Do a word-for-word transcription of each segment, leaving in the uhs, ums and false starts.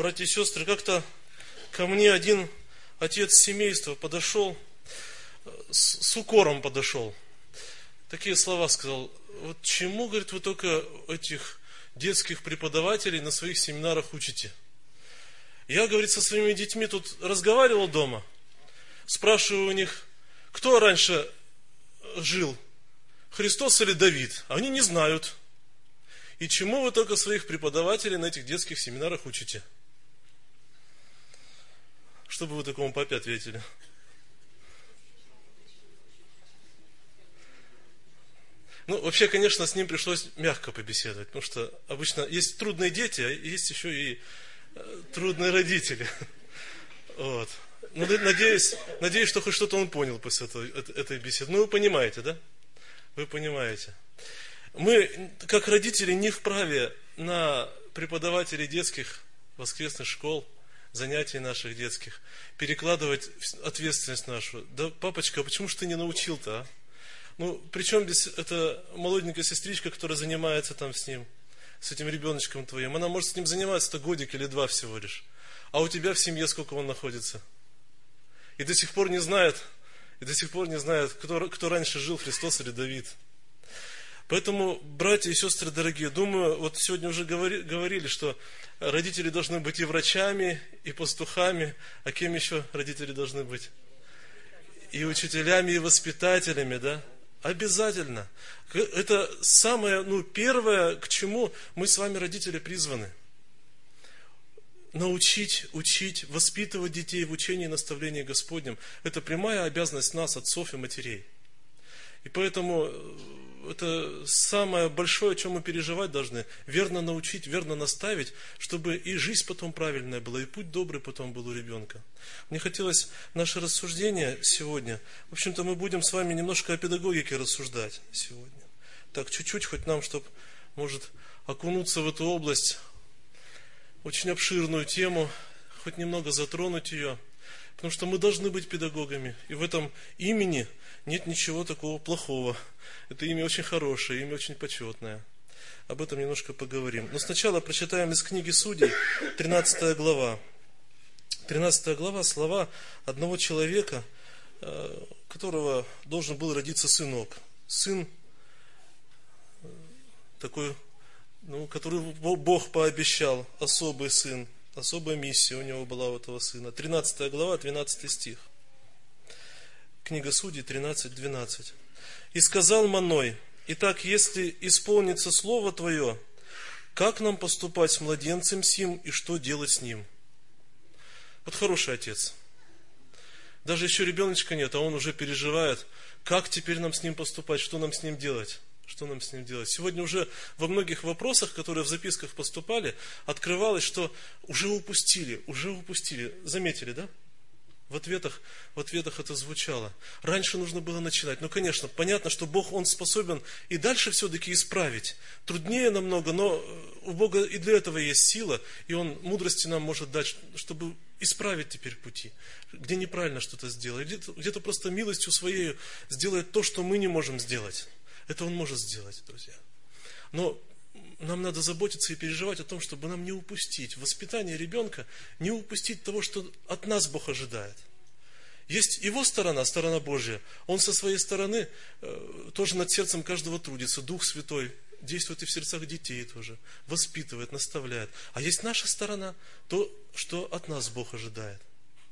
братья и сестры, как-то ко мне один отец семейства подошел, с, с укором подошел. Такие слова сказал: вот чему, говорит, вы только этих детских преподавателей на своих семинарах учите? Я, говорит, со своими детьми тут разговаривал дома, спрашиваю у них, кто раньше жил, Христос или Давид? Они не знают. И чему вы только своих преподавателей на этих детских семинарах учите? Что бы вы такому папе ответили? Ну, вообще, конечно, с ним пришлось мягко побеседовать, потому что обычно есть трудные дети, а есть еще и трудные родители. Вот. Ну, надеюсь, надеюсь, что хоть что-то он понял после этой, этой беседы. Ну, вы понимаете, да? Вы понимаете. Мы, как родители, не вправе на преподавателей детских воскресных школ, занятий наших детских, перекладывать ответственность нашу. Да, папочка, а почему же ты не научил-то, а? Ну, причем без эта молоденькая сестричка, которая занимается там с ним, с этим ребеночком твоим, она может с ним заниматься-то годик или два всего лишь. А у тебя в семье сколько он находится? И до сих пор не знает, и до сих пор не знает, кто, кто раньше жил, Христос или Давид. Поэтому, братья и сестры дорогие, думаю, вот сегодня уже говори, говорили, что родители должны быть и врачами, и пастухами. А кем еще родители должны быть? И учителями, и воспитателями, да? Обязательно. Это самое, ну, первое, к чему мы с вами, родители, призваны. Научить, учить, воспитывать детей в учении и наставлении Господнем. Это прямая обязанность нас, отцов и матерей. И поэтому это самое большое, о чем мы переживать должны. Верно научить, верно наставить, чтобы и жизнь потом правильная была, и путь добрый потом был у ребенка. Мне хотелось наше рассуждение сегодня. В общем-то, мы будем с вами немножко о педагогике рассуждать сегодня. Так, чуть-чуть, хоть нам, чтобы, может, окунуться в эту область, очень обширную тему, хоть немного затронуть ее. Потому что мы должны быть педагогами. И в этом имени нет ничего такого плохого. Это имя очень хорошее, имя очень почетное. Об этом немножко поговорим. Но сначала прочитаем из книги Судей, тринадцатая глава. тринадцатая глава, слова одного человека, которого должен был родиться сынок. Сын такой, ну, который Бог пообещал, особый сын. Особая миссия у него была у этого сына. тринадцатая глава, двенадцатый стих. Книга Судей тринадцать двенадцать. «И сказал Маной: итак, если исполнится слово Твое, как нам поступать с младенцем сим и что делать с ним?» Вот хороший отец. Даже еще ребеночка нет, а он уже переживает, как теперь нам с ним поступать, что нам с ним делать. Что нам с ним делать? Сегодня уже во многих вопросах, которые в записках поступали, открывалось, что уже упустили, уже упустили. Заметили, да? В ответах, в ответах это звучало. Раньше нужно было начинать. Ну, конечно, понятно, что Бог, Он способен и дальше все-таки исправить. Труднее намного, но у Бога и для этого есть сила, и Он мудрости нам может дать, чтобы исправить теперь пути, где неправильно что-то сделать. Где-то, где-то просто милостью Своей сделает то, что мы не можем сделать. Это Он может сделать, друзья. Но нам надо заботиться и переживать о том, чтобы нам не упустить воспитание ребенка, не упустить того, что от нас Бог ожидает. Есть его сторона, сторона Божья. Он со своей стороны э, тоже над сердцем каждого трудится. Дух Святой действует и в сердцах детей тоже. Воспитывает, наставляет. А есть наша сторона, то, что от нас Бог ожидает.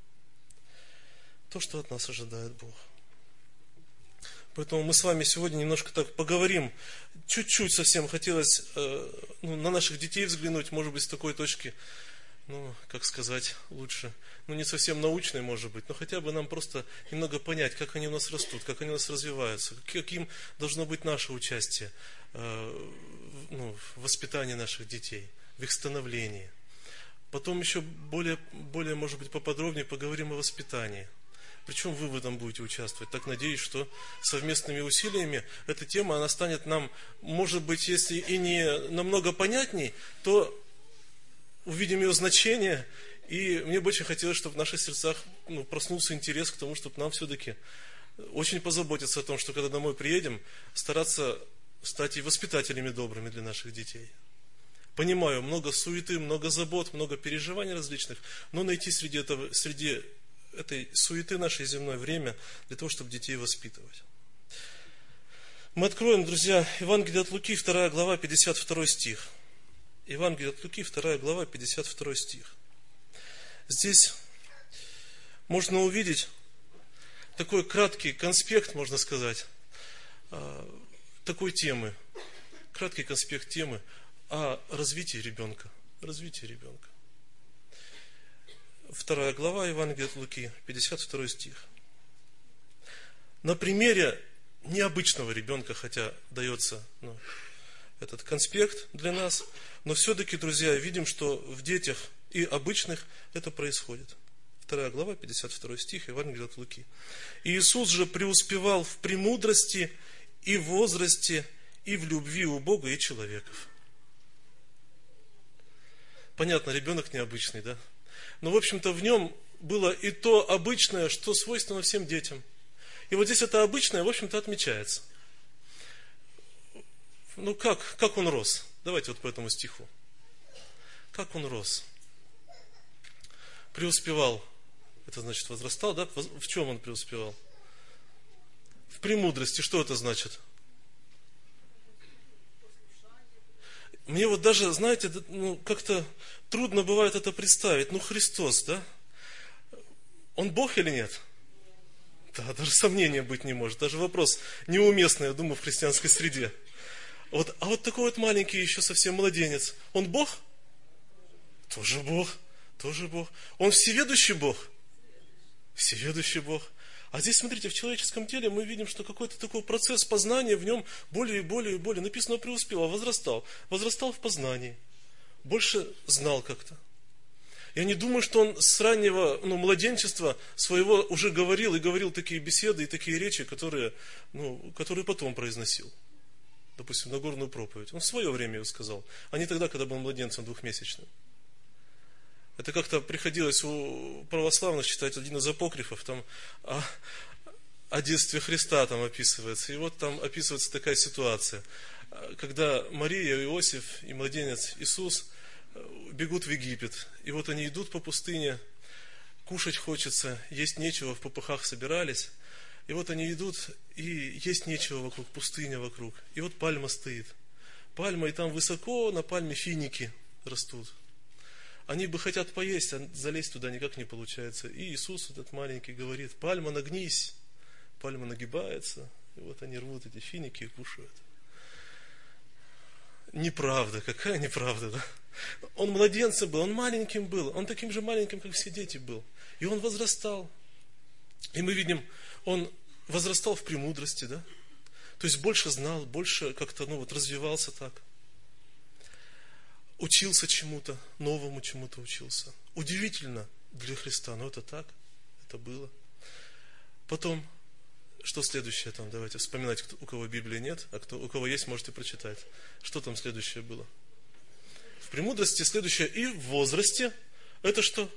То, что от нас ожидает Бог. Поэтому мы с вами сегодня немножко так поговорим. Чуть-чуть совсем хотелось э, ну, на наших детей взглянуть, может быть, с такой точки, ну, как сказать, лучше, ну, не совсем научной, может быть, но хотя бы нам просто немного понять, как они у нас растут, как они у нас развиваются, каким должно быть наше участие э, ну, в воспитании наших детей, в их становлении. Потом еще более, более, может быть, поподробнее поговорим о воспитании. Причем вы в этом будете участвовать. Так надеюсь, что совместными усилиями эта тема, она станет нам, может быть, если и не намного понятней, то увидим ее значение. И мне бы очень хотелось, чтобы в наших сердцах ну, проснулся интерес к тому, чтобы нам все-таки очень позаботиться о том, что когда домой приедем, стараться стать и воспитателями добрыми для наших детей. Понимаю, много суеты, много забот, много переживаний различных, но найти среди, этого, среди этой суеты нашей земной время для того, чтобы детей воспитывать. Мы откроем, друзья, Евангелие от Луки, вторая глава, пятьдесят второй стих. Евангелие от Луки, вторая глава, пятьдесят второй стих. Здесь можно увидеть такой краткий конспект, можно сказать, такой темы, краткий конспект темы о развитии ребенка. Развитии ребенка. Вторая глава Евангелия от Луки, пятьдесят второй стих. На примере необычного ребенка, хотя дается ну, этот конспект для нас, но все-таки, друзья, видим, что в детях и обычных это происходит. Вторая глава, пятьдесят второй стих, Евангелие от Луки. «И Иисус же преуспевал в премудрости и в возрасте, и в любви у Бога и человеков». Понятно, ребенок необычный, да? Но, в общем-то, в нем было и то обычное, что свойственно всем детям. И вот здесь это обычное, в общем-то, отмечается. Ну, как, как он рос? Давайте вот по этому стиху. Как он рос? Преуспевал. Это значит возрастал, да? В чем он преуспевал? В премудрости. Что это значит? Мне вот даже, знаете, ну, как-то трудно бывает это представить. Ну, Христос, да? Он Бог или нет? Да, даже сомнения быть не может. Даже вопрос неуместный, я думаю, в христианской среде. Вот, а вот такой вот маленький еще совсем младенец. Он Бог? Тоже Бог. Тоже Бог. Он всеведущий Бог? Всеведущий Бог. А здесь, смотрите, в человеческом теле мы видим, что какой-то такой процесс познания в нем более и более и более. Написано, преуспел, а возрастал. Возрастал в познании. Больше знал как-то. Я не думаю, что он с раннего ну, младенчества своего уже говорил и говорил такие беседы и такие речи, которые, ну, которые потом произносил. Допустим, Нагорную проповедь. Он в свое время ее сказал, а не тогда, когда был младенцем двухмесячным. Это как-то приходилось у православных читать один из апокрифов, там о, о детстве Христа там описывается. И вот там описывается такая ситуация, когда Мария, Иосиф и младенец Иисус бегут в Египет. И вот они идут по пустыне, кушать хочется, есть нечего, в попыхах собирались. И вот они идут, и есть нечего вокруг, пустыня вокруг. И вот пальма стоит. Пальма, и там высоко на пальме финики растут. Они бы хотят поесть, а залезть туда никак не получается. И Иисус, этот маленький, говорит, пальма, нагнись. Пальма нагибается. И вот они рвут эти финики и кушают. Неправда, какая неправда, да? Он младенцем был, он маленьким был, он таким же маленьким, как все дети был. И он возрастал. И мы видим, он возрастал в премудрости, да? То есть больше знал, больше как-то, ну вот, развивался так. Учился чему-то, новому чему-то учился. Удивительно для Христа, но это так, это было. Потом, что следующее там, давайте вспоминать, у кого Библии нет, а кто, у кого есть, можете прочитать. Что там следующее было? В премудрости следующее и в возрасте. Это что?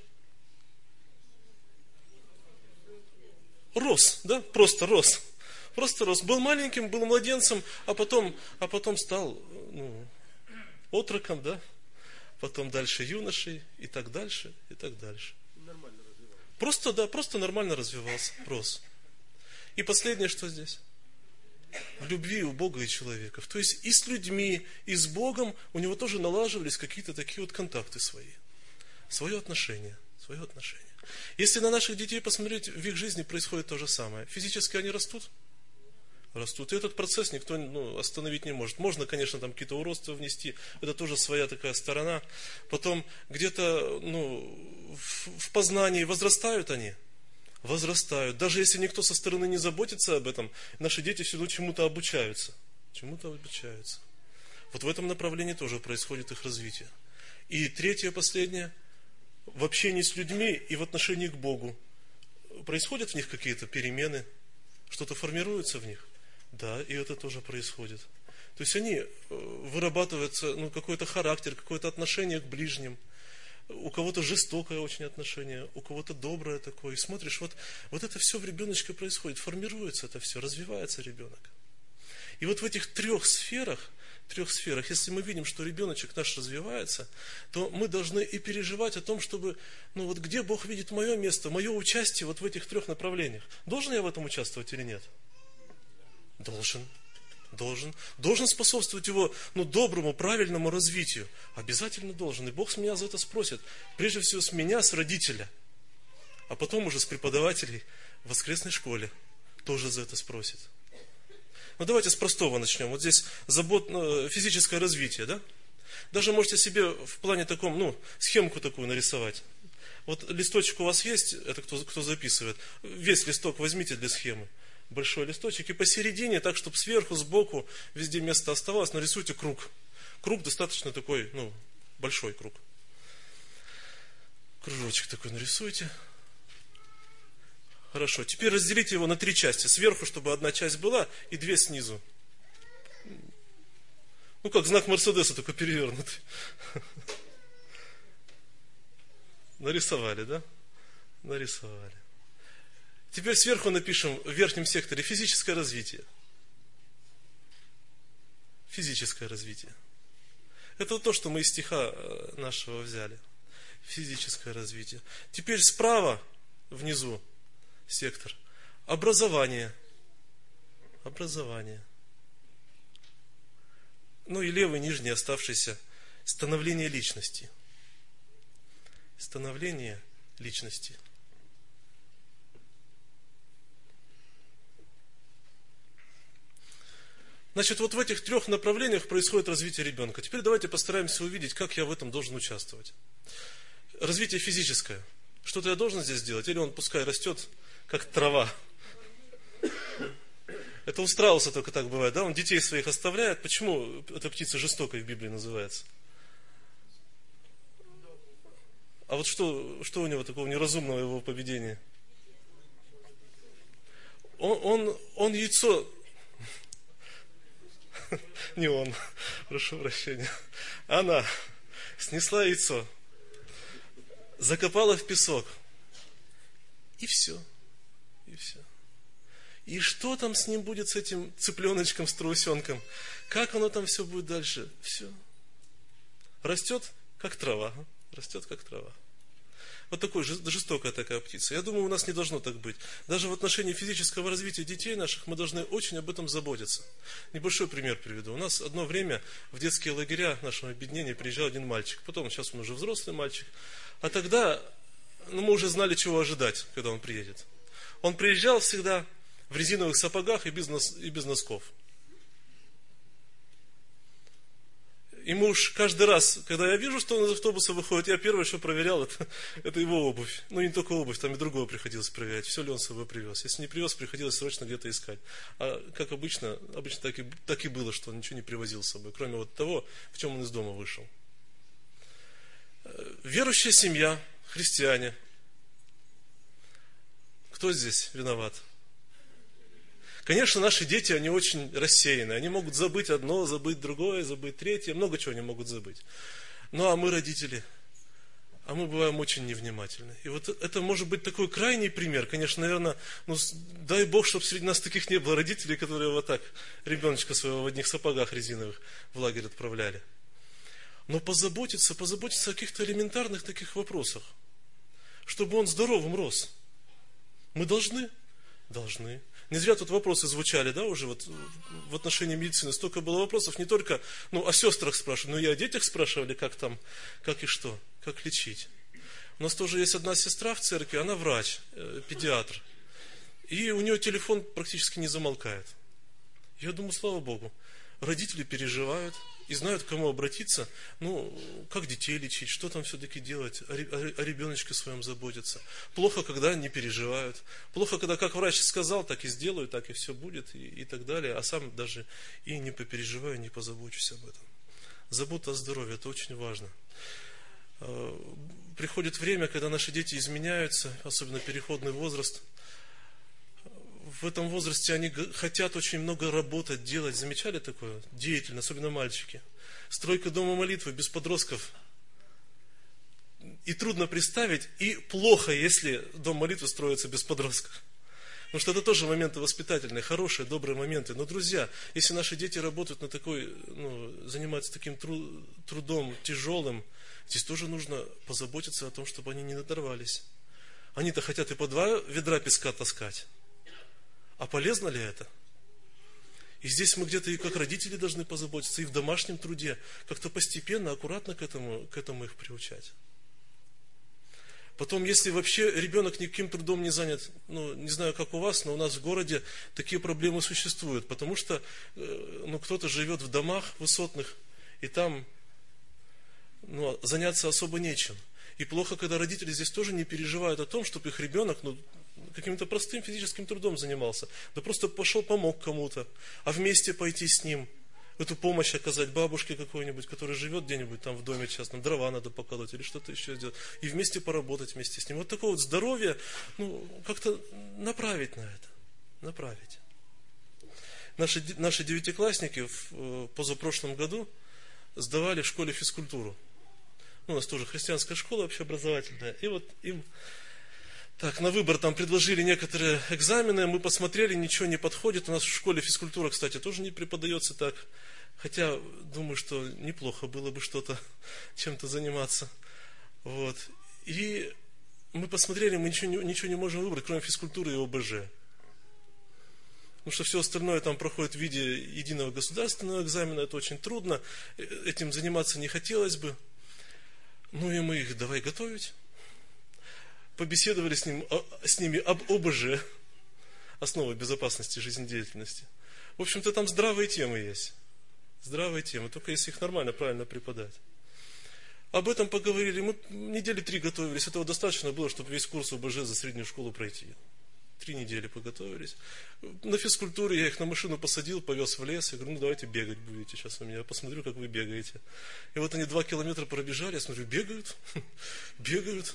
Рос, да? Просто рос. Просто рос. Был маленьким, был младенцем, а потом, а потом стал ну, отроком, да? Потом дальше юношей, и так дальше, и так дальше. Нормально развивался. Просто, да, просто нормально развивался, рос. И последнее, что здесь? В любви у Бога и человеков. То есть и с людьми, и с Богом у него тоже налаживались какие-то такие вот контакты свои. Свое отношение. Свое отношение. Если на наших детей посмотреть, в их жизни происходит то же самое. Физически они растут? Растут. И этот процесс никто ну, остановить не может. Можно, конечно, там какие-то уродства внести. Это тоже своя такая сторона. Потом где-то ну, в, в познании возрастают они. Возрастают. Даже если никто со стороны не заботится об этом, наши дети все равно чему-то обучаются. Чему-то обучаются. Вот в этом направлении тоже происходит их развитие. И третье, последнее. В общении с людьми и в отношении к Богу. Происходят в них какие-то перемены? Что-то формируется в них? Да, и это тоже происходит. То есть они вырабатываются, ну, какой-то характер, какое-то отношение к ближним. У кого-то жестокое очень отношение, у кого-то доброе такое. И смотришь, вот, вот это все в ребеночке происходит, формируется это все, развивается ребенок. И вот в этих трех сферах трех сферах. Если мы видим, что ребеночек наш развивается, то мы должны и переживать о том, чтобы, ну вот где Бог видит мое место, мое участие вот в этих трех направлениях. Должен я в этом участвовать или нет? Должен. Должен. Должен способствовать его, ну, доброму, правильному развитию. Обязательно должен. И Бог с меня за это спросит. Прежде всего с меня, с родителя. А потом уже с преподавателей в воскресной школе. Тоже за это спросит. Ну, давайте с простого начнем. Вот здесь забот, ну, физическое развитие, да? Даже можете себе в плане таком, ну, схемку такую нарисовать. Вот листочек у вас есть, это кто, кто записывает. Весь листок возьмите для схемы. Большой листочек. И посередине, так, чтобы сверху, сбоку, везде место оставалось, нарисуйте круг. Круг достаточно такой, ну, большой круг. Кружочек такой нарисуйте. Хорошо. Теперь разделите его на три части. Сверху, чтобы одна часть была, и две снизу. Ну, как знак Мерседеса, только перевернутый. Нарисовали, да? Нарисовали. Теперь сверху напишем в верхнем секторе физическое развитие. Физическое развитие. Это то, что мы из стиха нашего взяли. Физическое развитие. Теперь справа, внизу, сектор. Образование. Образование. Ну и левый, нижний, оставшийся. Становление личности. Становление личности. Значит, вот в этих трех направлениях происходит развитие ребенка. Теперь давайте постараемся увидеть, как я в этом должен участвовать. Развитие физическое. Что-то я должен здесь сделать? Или он пускай растет, как трава? Это у страуса только так бывает, да? Он детей своих оставляет. Почему эта птица жестокой в Библии называется? А вот что, что у него такого неразумного в его поведении? Он, он, он яйцо... Не он, прошу прощения. Она снесла яйцо, закопала в песок. И все. И все. И что там с ним будет, с этим цыпленочком, страусенком? Как оно там все будет дальше? Все. Растет, как трава. Растет, как трава. Вот такой жестокая такая птица. Я думаю, у нас не должно так быть. Даже в отношении физического развития детей наших мы должны очень об этом заботиться. Небольшой пример приведу. У нас одно время в детские лагеря нашего объединения приезжал один мальчик. Потом, сейчас он уже взрослый мальчик. А тогда, ну, мы уже знали, чего ожидать, когда он приедет. Он приезжал всегда в резиновых сапогах и без, нос, и без носков. И мы уж каждый раз, когда я вижу, что он из автобуса выходит, я первое, что проверял, это, это его обувь. Ну, не только обувь, там и другого приходилось проверять, все ли он с собой привез. Если не привез, приходилось срочно где-то искать. А как обычно, обычно так и, так и было, что он ничего не привозил с собой, кроме вот того, в чем он из дома вышел. Верующая семья, христиане. Кто здесь виноват? Конечно, наши дети, они очень рассеяны. Они могут забыть одно, забыть другое, забыть третье. Много чего они могут забыть. Ну, а мы, родители, а мы бываем очень невнимательны. И вот это может быть такой крайний пример. Конечно, наверное, ну, дай Бог, чтобы среди нас таких не было родителей, которые вот так ребеночка своего в одних сапогах резиновых в лагерь отправляли. Но позаботиться, позаботиться о каких-то элементарных таких вопросах. Чтобы он здоровым рос. Мы должны? Должны. Не зря тут вопросы звучали, да, уже вот в отношении медицины. Столько было вопросов, не только, ну, о сестрах спрашивали, но и о детях спрашивали, как там, как и что, как лечить. У нас тоже есть одна сестра в церкви, она врач, э, педиатр. И у нее телефон практически не замолкает. Я думаю, слава Богу, родители переживают и знают, к кому обратиться, ну, как детей лечить, что там все-таки делать, о ребеночке своем заботиться. Плохо, когда не переживают. Плохо, когда как врач сказал, так и сделаю, так и все будет, и, и так далее. А сам даже и не попереживаю, не позабочусь об этом. Забота о здоровье, это очень важно. Приходит время, когда наши дети изменяются, особенно переходный возраст. В этом возрасте они хотят очень много работать, делать. Замечали такое? Деятельно, особенно мальчики. Стройка дома молитвы без подростков. И трудно представить, и плохо, если дом молитвы строится без подростков. Потому что это тоже моменты воспитательные, хорошие, добрые моменты. Но, друзья, если наши дети работают на такой, ну, занимаются таким тру- трудом тяжелым, здесь тоже нужно позаботиться о том, чтобы они не надорвались. Они-то хотят и по два ведра песка таскать. А полезно ли это? И здесь мы где-то и как родители должны позаботиться, и в домашнем труде, как-то постепенно, аккуратно к этому, к этому их приучать. Потом, если вообще ребенок никаким трудом не занят, ну, не знаю, как у вас, но у нас в городе такие проблемы существуют, потому что, ну, кто-то живет в домах высотных, и там, ну, заняться особо нечем. И плохо, когда родители здесь тоже не переживают о том, чтобы их ребенок, ну, каким-то простым физическим трудом занимался. Да просто пошел, помог кому-то, а вместе пойти с ним, эту помощь оказать бабушке какой-нибудь, которая живет где-нибудь там в доме частном, дрова надо поколоть или что-то еще сделать, и вместе поработать вместе с ним. Вот такое вот здоровье, ну, как-то направить на это, направить. Наши, наши девятиклассники в позапрошлом году сдавали в школе физкультуру. Ну, у нас тоже христианская школа общеобразовательная, и вот им так, на выбор там предложили некоторые экзамены, мы посмотрели, ничего не подходит. У нас в школе физкультура, кстати, тоже не преподается так. Хотя, думаю, что неплохо было бы что-то, чем-то заниматься. Вот. И мы посмотрели, мы ничего не, ничего не можем выбрать, кроме физкультуры и ОБЖ. Потому что все остальное там проходит в виде единого государственного экзамена, это очень трудно, этим заниматься не хотелось бы. Ну и мы их давай готовить. Побеседовали с, ним, с ними об ОБЖ, основы безопасности жизнедеятельности. В общем-то, там здравые темы есть. Здравые темы, только если их нормально, правильно преподать. Об этом поговорили, мы недели три готовились, этого достаточно было, чтобы весь курс ОБЖ за среднюю школу пройти. Три недели подготовились. На физкультуре я их на машину посадил, повез в лес, я говорю, ну давайте бегать будете сейчас у меня, я посмотрю, как вы бегаете. И вот они два километра пробежали, я смотрю, бегают, бегают.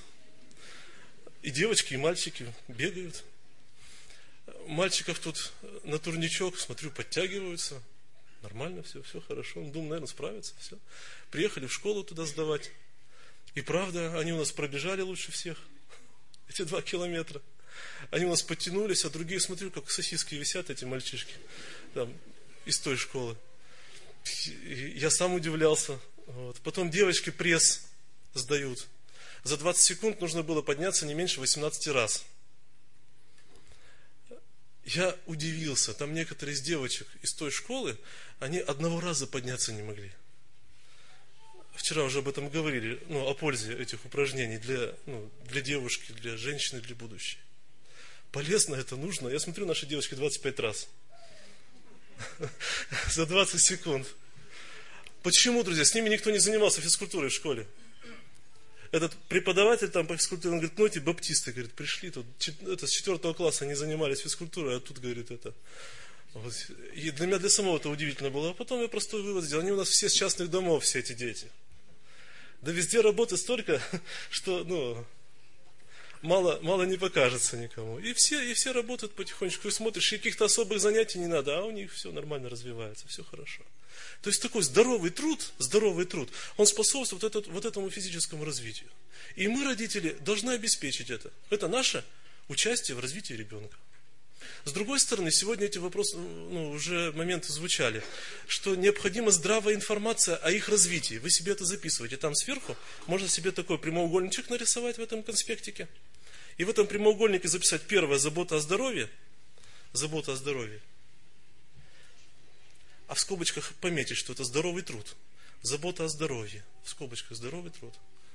И девочки, и мальчики бегают. Мальчиков тут на турничок, смотрю, подтягиваются. Нормально все, все хорошо. Думаю, наверное, справятся. Все. Приехали в школу туда сдавать. И правда, они у нас пробежали лучше всех. Эти два километра. Они у нас подтянулись, а другие, смотрю, как сосиски висят, эти мальчишки. Там, из той школы. И я сам удивлялся. Вот. Потом девочки пресс сдают. За двадцать секунд нужно было подняться не меньше восемнадцати раз. Я удивился. Там некоторые из девочек из той школы, они одного раза подняться не могли. Вчера уже об этом говорили, ну, о пользе этих упражнений для, ну, для девушки, для женщины, для будущей. Полезно это, нужно. Я смотрю, наши девочки двадцать пять раз. За двадцать секунд. Почему, друзья? С ними никто не занимался физкультурой в школе. Этот преподаватель там по физкультуре, он говорит, ну эти баптисты, говорит, пришли тут, это с четвертого класса они занимались физкультурой, а тут, говорит, это. Вот. И для меня, для самого это удивительно было. А потом я простой вывод сделал, они у нас все с частных домов, все эти дети. Да везде работы столько, что, ну, мало, мало не покажется никому. И все, и все работают потихонечку, и смотришь, и каких-то особых занятий не надо, а у них все нормально развивается, все хорошо. То есть такой здоровый труд, здоровый труд, он способствует вот, этот, вот этому физическому развитию. И мы, родители, должны обеспечить это. Это наше участие в развитии ребенка. С другой стороны, сегодня эти вопросы, ну, уже моменты звучали, что необходима здравая информация о их развитии. Вы себе это записываете. Там сверху можно себе такой прямоугольничек нарисовать в этом конспектике. И в этом прямоугольнике записать первое, забота о здоровье. Забота о здоровье. А в скобочках пометить, что это здоровый труд. Забота о здоровье. В скобочках здоровый труд.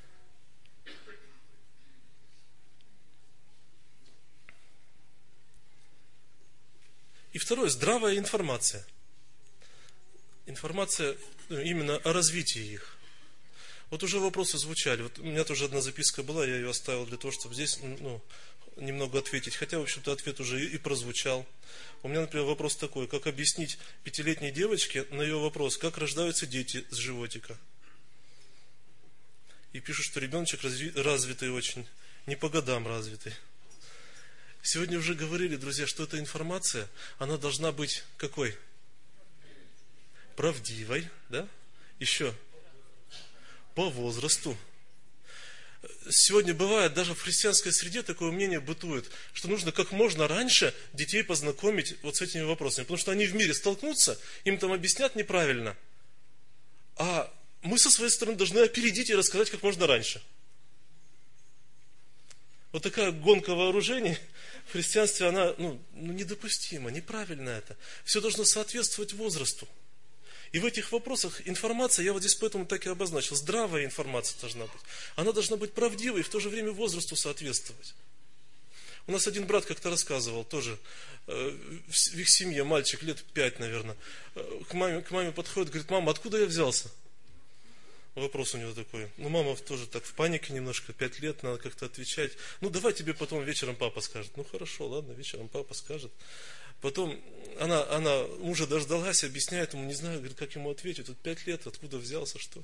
И второе, здравая информация. Информация именно о развитии их. Вот уже вопросы звучали. Вот у меня тоже одна записка была, я ее оставил для того, чтобы здесь, ну, немного ответить. Хотя, в общем-то, ответ уже и, и прозвучал. У меня, например, вопрос такой. Как объяснить пятилетней девочке на ее вопрос, как рождаются дети с животика? И пишут, что ребеночек разви, развитый очень, не по годам развитый. Сегодня уже говорили, друзья, что эта информация, она должна быть какой? Правдивой, да? Еще по возрасту. Сегодня бывает, даже в христианской среде такое мнение бытует, что нужно как можно раньше детей познакомить вот с этими вопросами. Потому что они в мире столкнутся, им там объяснят неправильно. А мы со своей стороны должны опередить и рассказать как можно раньше. Вот такая гонка вооружений в христианстве, она ну, ну, недопустима, неправильно это. Все должно соответствовать возрасту. И в этих вопросах информация, я вот здесь поэтому так и обозначил, здравая информация должна быть. Она должна быть правдивой и в то же время возрасту соответствовать. У нас один брат как-то рассказывал, тоже э, в, в их семье, мальчик лет пять, наверное, э, к, маме, к маме подходит, говорит: мама, откуда я взялся? Вопрос у него такой. Ну, мама тоже так в панике немножко, пять лет, надо как-то отвечать. Ну, давай тебе потом вечером папа скажет. Ну, хорошо, ладно, вечером папа скажет. Потом она, она мужа дождалась, объясняет ему, не знаю, говорит, как ему ответить. Тут пять лет, откуда взялся, что?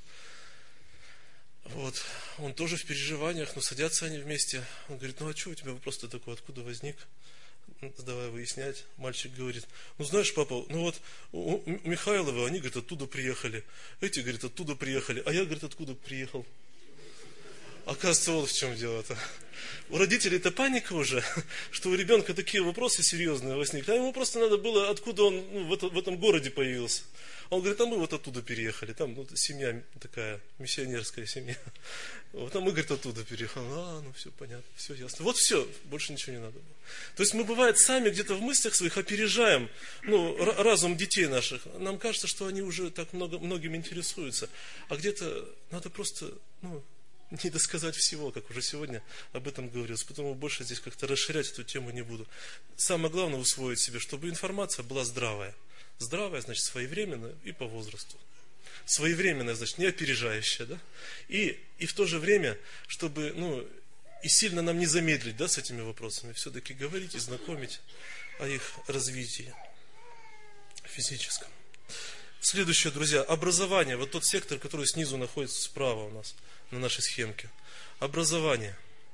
Вот. Он тоже в переживаниях, но садятся они вместе. Он говорит: ну, а что у тебя вопрос-то такой, откуда возник? Давай выяснять. Мальчик говорит: ну, знаешь, папа, ну вот у Михайловы, они, говорит, оттуда приехали. Эти, говорит, оттуда приехали. А я, говорит, откуда приехал? Оказывается, вот в чем дело-то. У родителей-то паника уже, что у ребенка такие вопросы серьезные возникли. А ему просто надо было, откуда он ну, в, это, в этом городе появился. Он говорит: а мы вот оттуда переехали. Там ну, семья такая, миссионерская семья. Вот, а мы, говорит, оттуда переехали. А, ну все понятно, все ясно. Вот все, больше ничего не надо было. То есть мы, бывает, сами где-то в мыслях своих опережаем ну, разум детей наших. Нам кажется, что они уже так много, многим интересуются. А где-то надо просто... ну, не досказать всего, как уже сегодня об этом говорилось. Потому больше здесь как-то расширять эту тему не буду. Самое главное усвоить себе, чтобы информация была здравая. Здравая, значит, своевременная и по возрасту. Своевременная, значит, не опережающая, да? И, и в то же время, чтобы, ну, и сильно нам не замедлить, да, с этими вопросами. Все-таки говорить и знакомить о их развитии физическом. Следующее, друзья, образование. Вот тот сектор, который снизу находится справа у нас на нашей схемке. Образование.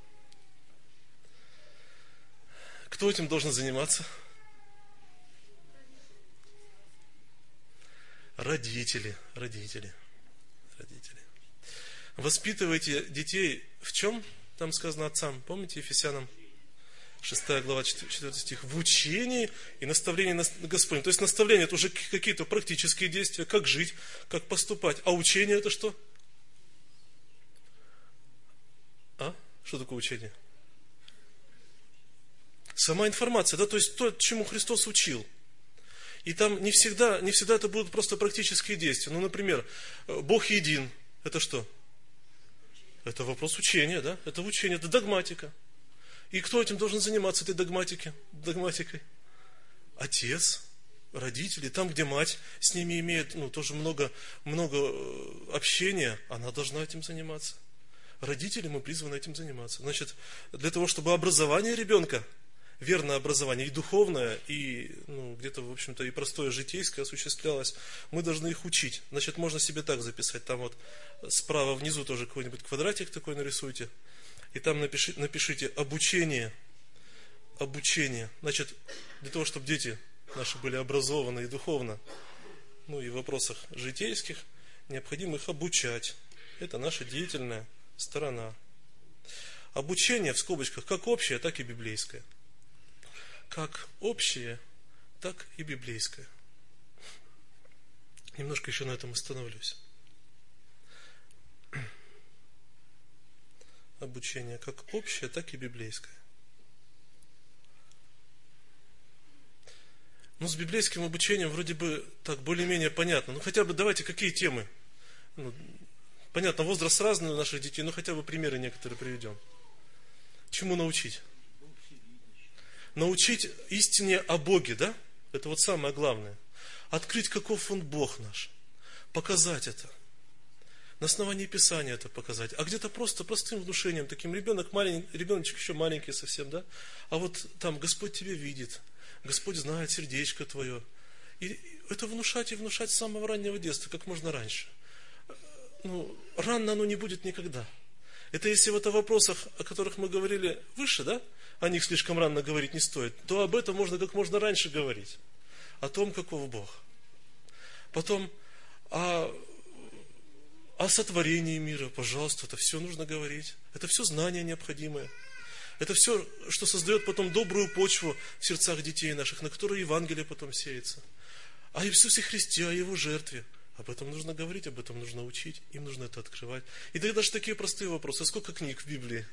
Кто этим должен заниматься? Родители. Родители. Родители. Воспитывайте детей в чем? Там сказано отцам. Помните, Ефесянам шестая глава, четвёртый стих. В учении и наставлении Господне. То есть наставление это уже какие-то практические действия, как жить, как поступать. А учение это что? А? Что такое учение? Сама информация, да, то есть то, чему Христос учил. И там не всегда, не всегда это будут просто практические действия. Ну, например, Бог един. Это что? Это вопрос учения, да? Это учение, это догматика. И кто этим должен заниматься, этой догматикой? догматикой? Отец, родители. Там, где мать с ними имеет ну, тоже много, много общения, она должна этим заниматься. Родители, мы призваны этим заниматься. Значит, для того, чтобы образование ребенка, верное образование, и духовное, и ну, где-то, в общем-то, и простое житейское осуществлялось, мы должны их учить. Значит, можно себе так записать. Там вот справа внизу тоже какой-нибудь квадратик такой нарисуйте. И там напишите, напишите обучение. Обучение. Значит, для того, чтобы дети наши были образованы и духовно, ну и в вопросах житейских, необходимо их обучать. Это наша деятельная сторона. Обучение, в скобочках, как общее, так и библейское. Как общее, так и библейское. Немножко еще на этом остановлюсь. Обучение как общее, так и библейское. Ну, с библейским обучением вроде бы так более-менее понятно. Ну, хотя бы давайте, какие темы? Ну, понятно, возраст разный у наших детей, но хотя бы примеры некоторые приведем. Чему научить? Научить истине о Боге, да? Это вот самое главное. Открыть, каков Он Бог наш. Показать это. На основании Писания это показать. А где-то просто простым внушением, таким ребенок маленький, ребеночек еще маленький совсем, да? А вот там Господь тебя видит, Господь знает сердечко твое. И это внушать и внушать с самого раннего детства, как можно раньше. Ну, рано оно не будет никогда. Это если вот о вопросах, о которых мы говорили выше, да? О них слишком рано говорить не стоит, то об этом можно как можно раньше говорить. О том, каков Бог. Потом о, о сотворении мира, пожалуйста, это все нужно говорить. Это все знание необходимое. Это все, что создает потом добрую почву в сердцах детей наших, на которой Евангелие потом сеется. О Иисусе Христе, о Его жертве. Об этом нужно говорить, об этом нужно учить, им нужно это открывать. И тогда даже такие простые вопросы. Сколько книг в Библии?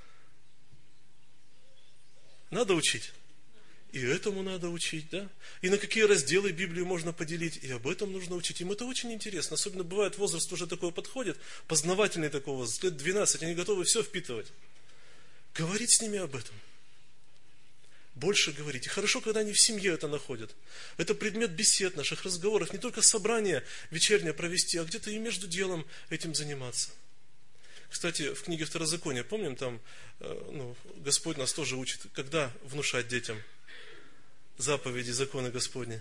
Надо учить. И этому надо учить, да? И на какие разделы Библию можно поделить, и об этом нужно учить. Им это очень интересно. Особенно бывает, возраст уже такой подходит, познавательный такой возраст, лет двенадцать, они готовы все впитывать. Говорить с ними об этом. Больше говорить. И хорошо, когда они в семье это находят. Это предмет бесед наших разговоров. Не только собрание вечернее провести, а где-то и между делом этим заниматься. Кстати, в книге Второзакония, помним, там ну, Господь нас тоже учит, когда внушать детям заповеди, законы Господни.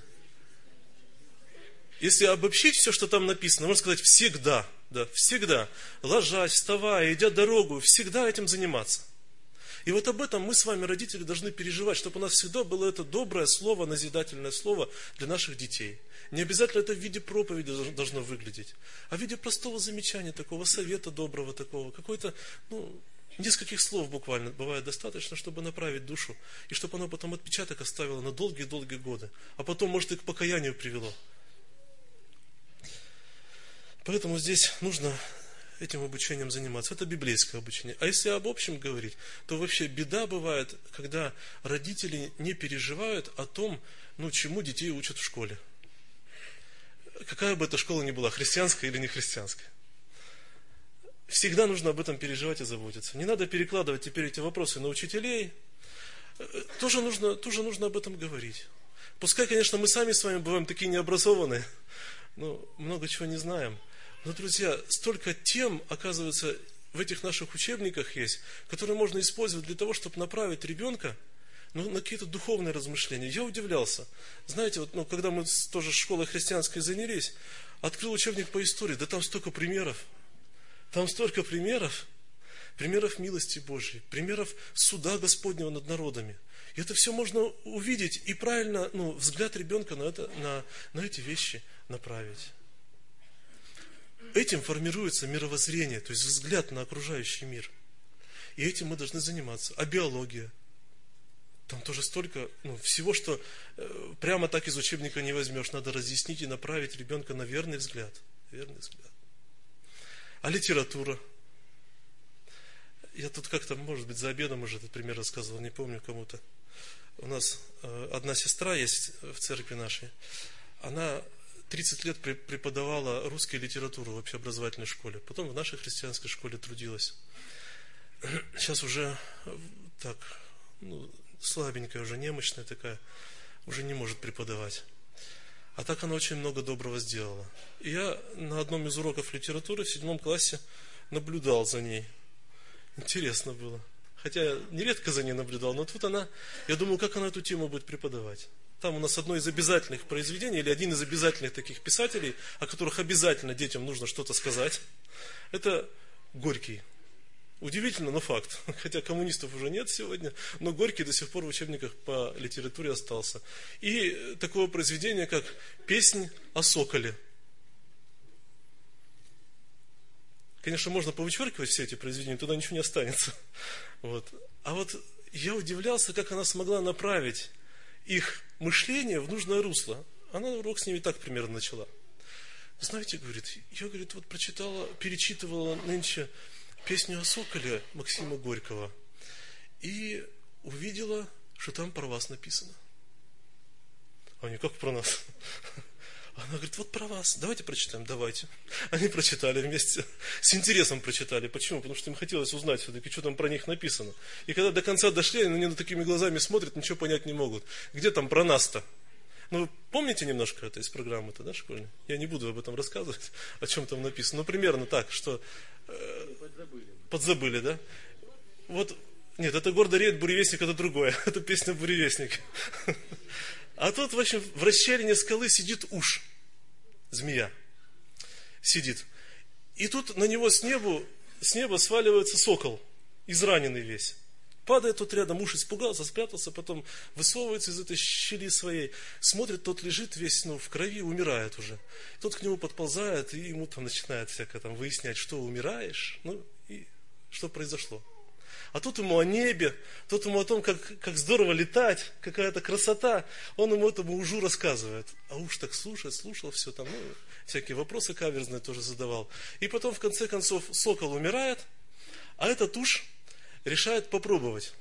Если обобщить все, что там написано, можно сказать, всегда, да, всегда, ложась, вставая, идя дорогу, всегда этим заниматься. И вот об этом мы с вами, родители, должны переживать, чтобы у нас всегда было это доброе слово, назидательное слово для наших детей. Не обязательно это в виде проповеди должно выглядеть, а в виде простого замечания, такого совета доброго такого, какой-то, ну, нескольких слов буквально бывает достаточно, чтобы направить душу, и чтобы оно потом отпечаток оставило на долгие-долгие годы, а потом, может, и к покаянию привело. Поэтому здесь нужно этим обучением заниматься. Это библейское обучение. А если об общем говорить, то вообще беда бывает, когда родители не переживают о том, ну, чему детей учат в школе. Какая бы эта школа ни была, христианская или не христианская. Всегда нужно об этом переживать и заботиться. Не надо перекладывать теперь эти вопросы на учителей. Тоже нужно, тоже нужно об этом говорить. Пускай, конечно, мы сами с вами бываем такие необразованные, но много чего не знаем. Но, друзья, столько тем, оказывается, в этих наших учебниках есть, которые можно использовать для того, чтобы направить ребенка, ну, на какие-то духовные размышления. Я удивлялся. Знаете, вот, ну, когда мы тоже школой христианской занялись, открыл учебник по истории, да там столько примеров. Там столько примеров. Примеров милости Божьей, примеров суда Господнего над народами. И это все можно увидеть и правильно, ну, взгляд ребенка на, это, на, на эти вещи направить. Этим формируется мировоззрение, то есть взгляд на окружающий мир. И этим мы должны заниматься. А биология? Там тоже столько ну, всего, что э, прямо так из учебника не возьмешь. Надо разъяснить и направить ребенка на верный взгляд. Верный взгляд. А литература? Я тут как-то, может быть, за обедом уже этот пример рассказывал, не помню кому-то. У нас э, одна сестра есть в церкви нашей. Она тридцать лет преподавала русскую литературу в общеобразовательной школе. Потом в нашей христианской школе трудилась. Сейчас уже так, ну, слабенькая, уже немощная такая, уже не может преподавать. А так она очень много доброго сделала. И я на одном из уроков литературы в седьмом классе наблюдал за ней. Интересно было. Хотя я нередко за ней наблюдал, но тут она, я думаю, как она эту тему будет преподавать. Там у нас одно из обязательных произведений, или один из обязательных таких писателей, о которых обязательно детям нужно что-то сказать, это Горький. Удивительно, но факт. Хотя коммунистов уже нет сегодня, но Горький до сих пор в учебниках по литературе остался. И такое произведение, как «Песнь о соколе». Конечно, можно повычеркивать все эти произведения, туда ничего не останется. Вот. А вот я удивлялся, как она смогла направить их мышление в нужное русло. Она урок с ними так примерно начала. Знаете, говорит, я, говорит, вот прочитала, перечитывала нынче песню о соколе Максима Горького и увидела, что там про вас написано. А они, как про нас? Она говорит, вот про вас, давайте прочитаем, давайте. Они прочитали вместе, с интересом прочитали. Почему? Потому что им хотелось узнать все-таки, что там про них написано. И когда до конца дошли, они на такими глазами смотрят, ничего понять не могут. Где там про нас-то? Ну, вы помните немножко это из программы-то, да, школьной? Я не буду об этом рассказывать, о чем там написано. Но примерно так, что... Э, подзабыли. Подзабыли, да? Вот, нет, это «Гордо реет буревестник», это другое. Это песня «Буревестник». А тут, в общем, в расщелине скалы сидит уж, змея, сидит. И тут на него с неба, с неба сваливается сокол, израненный весь. Падает тот рядом, муж испугался, спрятался, потом высовывается из этой щели своей, смотрит, тот лежит весь, ну, в крови, умирает уже. Тот к нему подползает, и ему там начинает всякое там выяснять, что умираешь, ну, и что произошло. А тут ему о небе, тут ему о том, как, как здорово летать, какая-то красота. Он ему этому ужу рассказывает. А уж так слушает, слушал все там, ну, всякие вопросы каверзные тоже задавал. И потом, в конце концов, сокол умирает, а этот уж решает попробовать.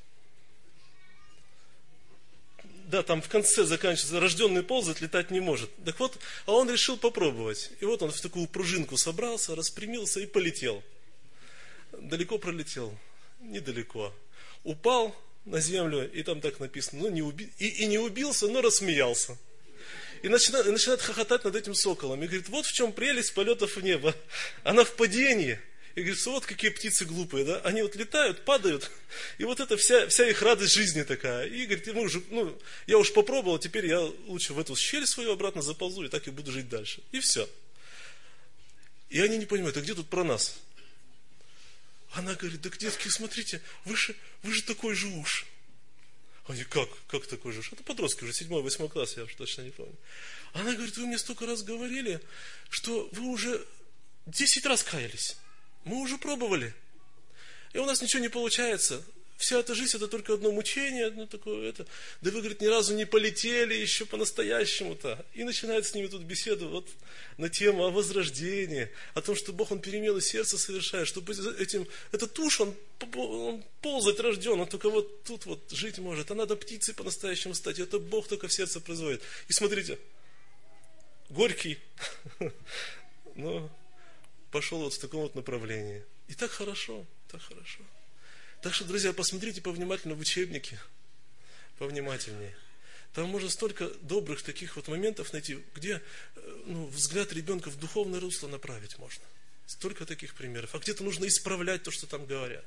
Да, там в конце заканчивается, рожденный ползает, летать не может. Так вот, а он решил попробовать. И вот он в такую пружинку собрался, распрямился и полетел. Далеко пролетел. Недалеко. Упал на землю, и там так написано, ну, не уби... и, и не убился, но рассмеялся. И начинает, и начинает хохотать над этим соколом. И говорит, вот в чем прелесть полетов в небо. Она в падении. И говорит, вот какие птицы глупые, да? Они вот летают, падают, и вот это вся, вся их радость жизни такая. И говорит, мы уже, ну, я уж попробовал, теперь я лучше в эту щель свою обратно заползу, и так и буду жить дальше. И все. И они не понимают, а где тут про нас? Она говорит, да, детки, смотрите, вы же, вы же такой же уж. Они, как, как такой же уж? Это подростки уже, седьмой, восьмой класс, я уж точно не помню. Она говорит, вы мне столько раз говорили, что вы уже десять раз каялись. Мы уже пробовали. И у нас ничего не получается. Вся эта жизнь, это только одно мучение, одно такое, это. Да вы, говорит, ни разу не полетели еще по-настоящему-то. И начинает с ними тут беседу вот на тему о возрождении, о том, что Бог, Он перемену сердца совершает, чтобы этим, этот уж, он, он ползать рожден, он только вот тут вот жить может. А надо птицей по-настоящему стать. Это Бог только в сердце производит. И смотрите, Горький, ну, пошел вот в таком вот направлении. И так хорошо, так хорошо. Так что, друзья, посмотрите повнимательно в учебники, повнимательнее. Там можно столько добрых таких вот моментов найти, где, ну, взгляд ребенка в духовное русло направить можно. Столько таких примеров. А где-то нужно исправлять то, что там говорят.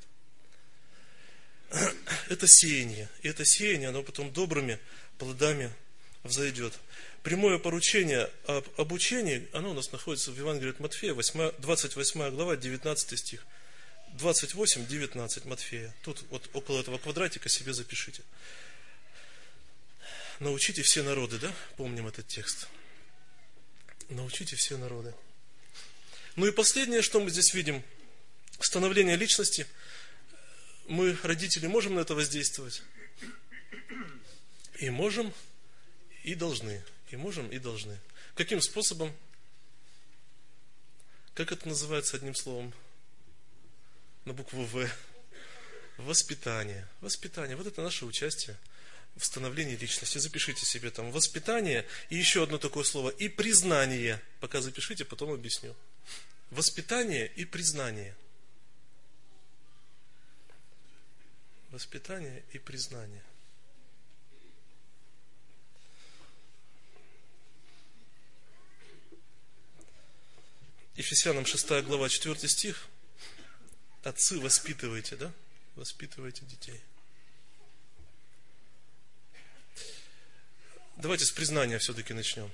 Это сеяние. И это сеяние, оно потом добрыми плодами взойдет. Прямое поручение об обучении, оно у нас находится в Евангелии от Матфея, двадцать восьмая глава, девятнадцатый стих. двадцать восемь, девятнадцать Матфея. Тут вот около этого квадратика себе запишите. Научите все народы, да? Помним этот текст. Научите все народы. Ну и последнее, что мы здесь видим. Становление личности. Мы, родители, можем на это воздействовать? И можем, и должны. И можем, и должны. Каким способом? Как это называется одним словом? На букву В. Воспитание. Воспитание. Вот это наше участие в становлении личности. Запишите себе там воспитание и еще одно такое слово. И признание. Пока запишите, потом объясню. Воспитание и признание. Воспитание и признание. Ефесянам шестая глава, четвёртый стих. Отцы, воспитывайте, да? Воспитывайте детей. Давайте с признания все-таки начнем.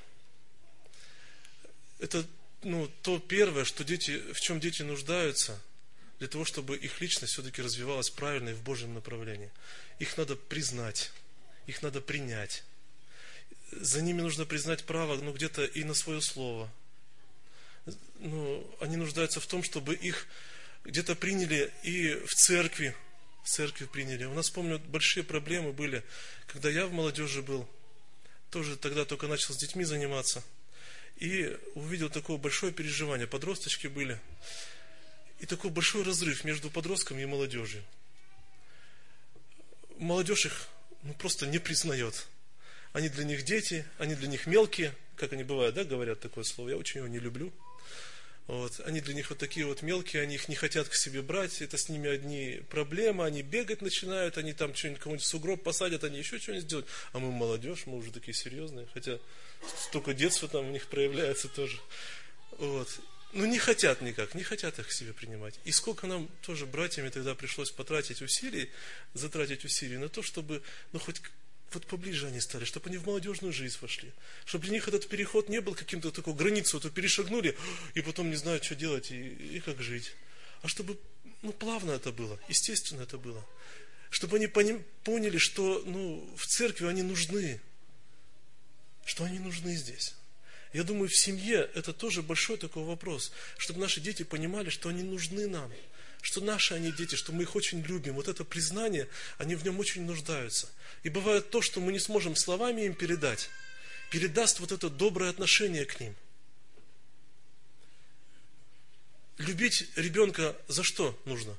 Это, ну, то первое, что дети, в чем дети нуждаются, для того, чтобы их личность все-таки развивалась правильно и в Божьем направлении. Их надо признать, их надо принять. За ними нужно признать право, ну, где-то и на свое слово. Ну, они нуждаются в том, чтобы их где-то приняли и в церкви, в церкви приняли. У нас, помню, большие проблемы были, когда я в молодежи был, тоже тогда только начал с детьми заниматься, и увидел такое большое переживание. Подросточки были, и такой большой разрыв между подростками и молодежью. Молодежь их, ну, просто не признает. Они для них дети, они для них мелкие, как они бывают, да, говорят такое слово, я очень его не люблю. Вот. Они для них вот такие вот мелкие, они их не хотят к себе брать, это с ними одни проблемы, они бегать начинают, они там что-нибудь, кому-нибудь сугроб посадят, они еще что-нибудь сделают. А мы молодежь, мы уже такие серьезные, хотя столько детства там у них проявляется тоже. Вот. Ну не хотят никак, не хотят их к себе принимать. И сколько нам тоже братьями тогда пришлось потратить усилий, затратить усилий на то, чтобы, ну хоть вот поближе они стали, чтобы они в молодежную жизнь вошли. Чтобы для них этот переход не был каким-то такой границей, вот перешагнули, и потом не знают, что делать и, и как жить. А чтобы, ну, плавно это было, естественно это было. Чтобы они поняли, что ну, в церкви они нужны. Что они нужны здесь. Я думаю, в семье это тоже большой такой вопрос. Чтобы наши дети понимали, что они нужны нам. Что наши они дети, что мы их очень любим. Вот это признание, они в нем очень нуждаются. И бывает то, что мы не сможем словами им передать, передаст вот это доброе отношение к ним. Любить ребенка за что нужно?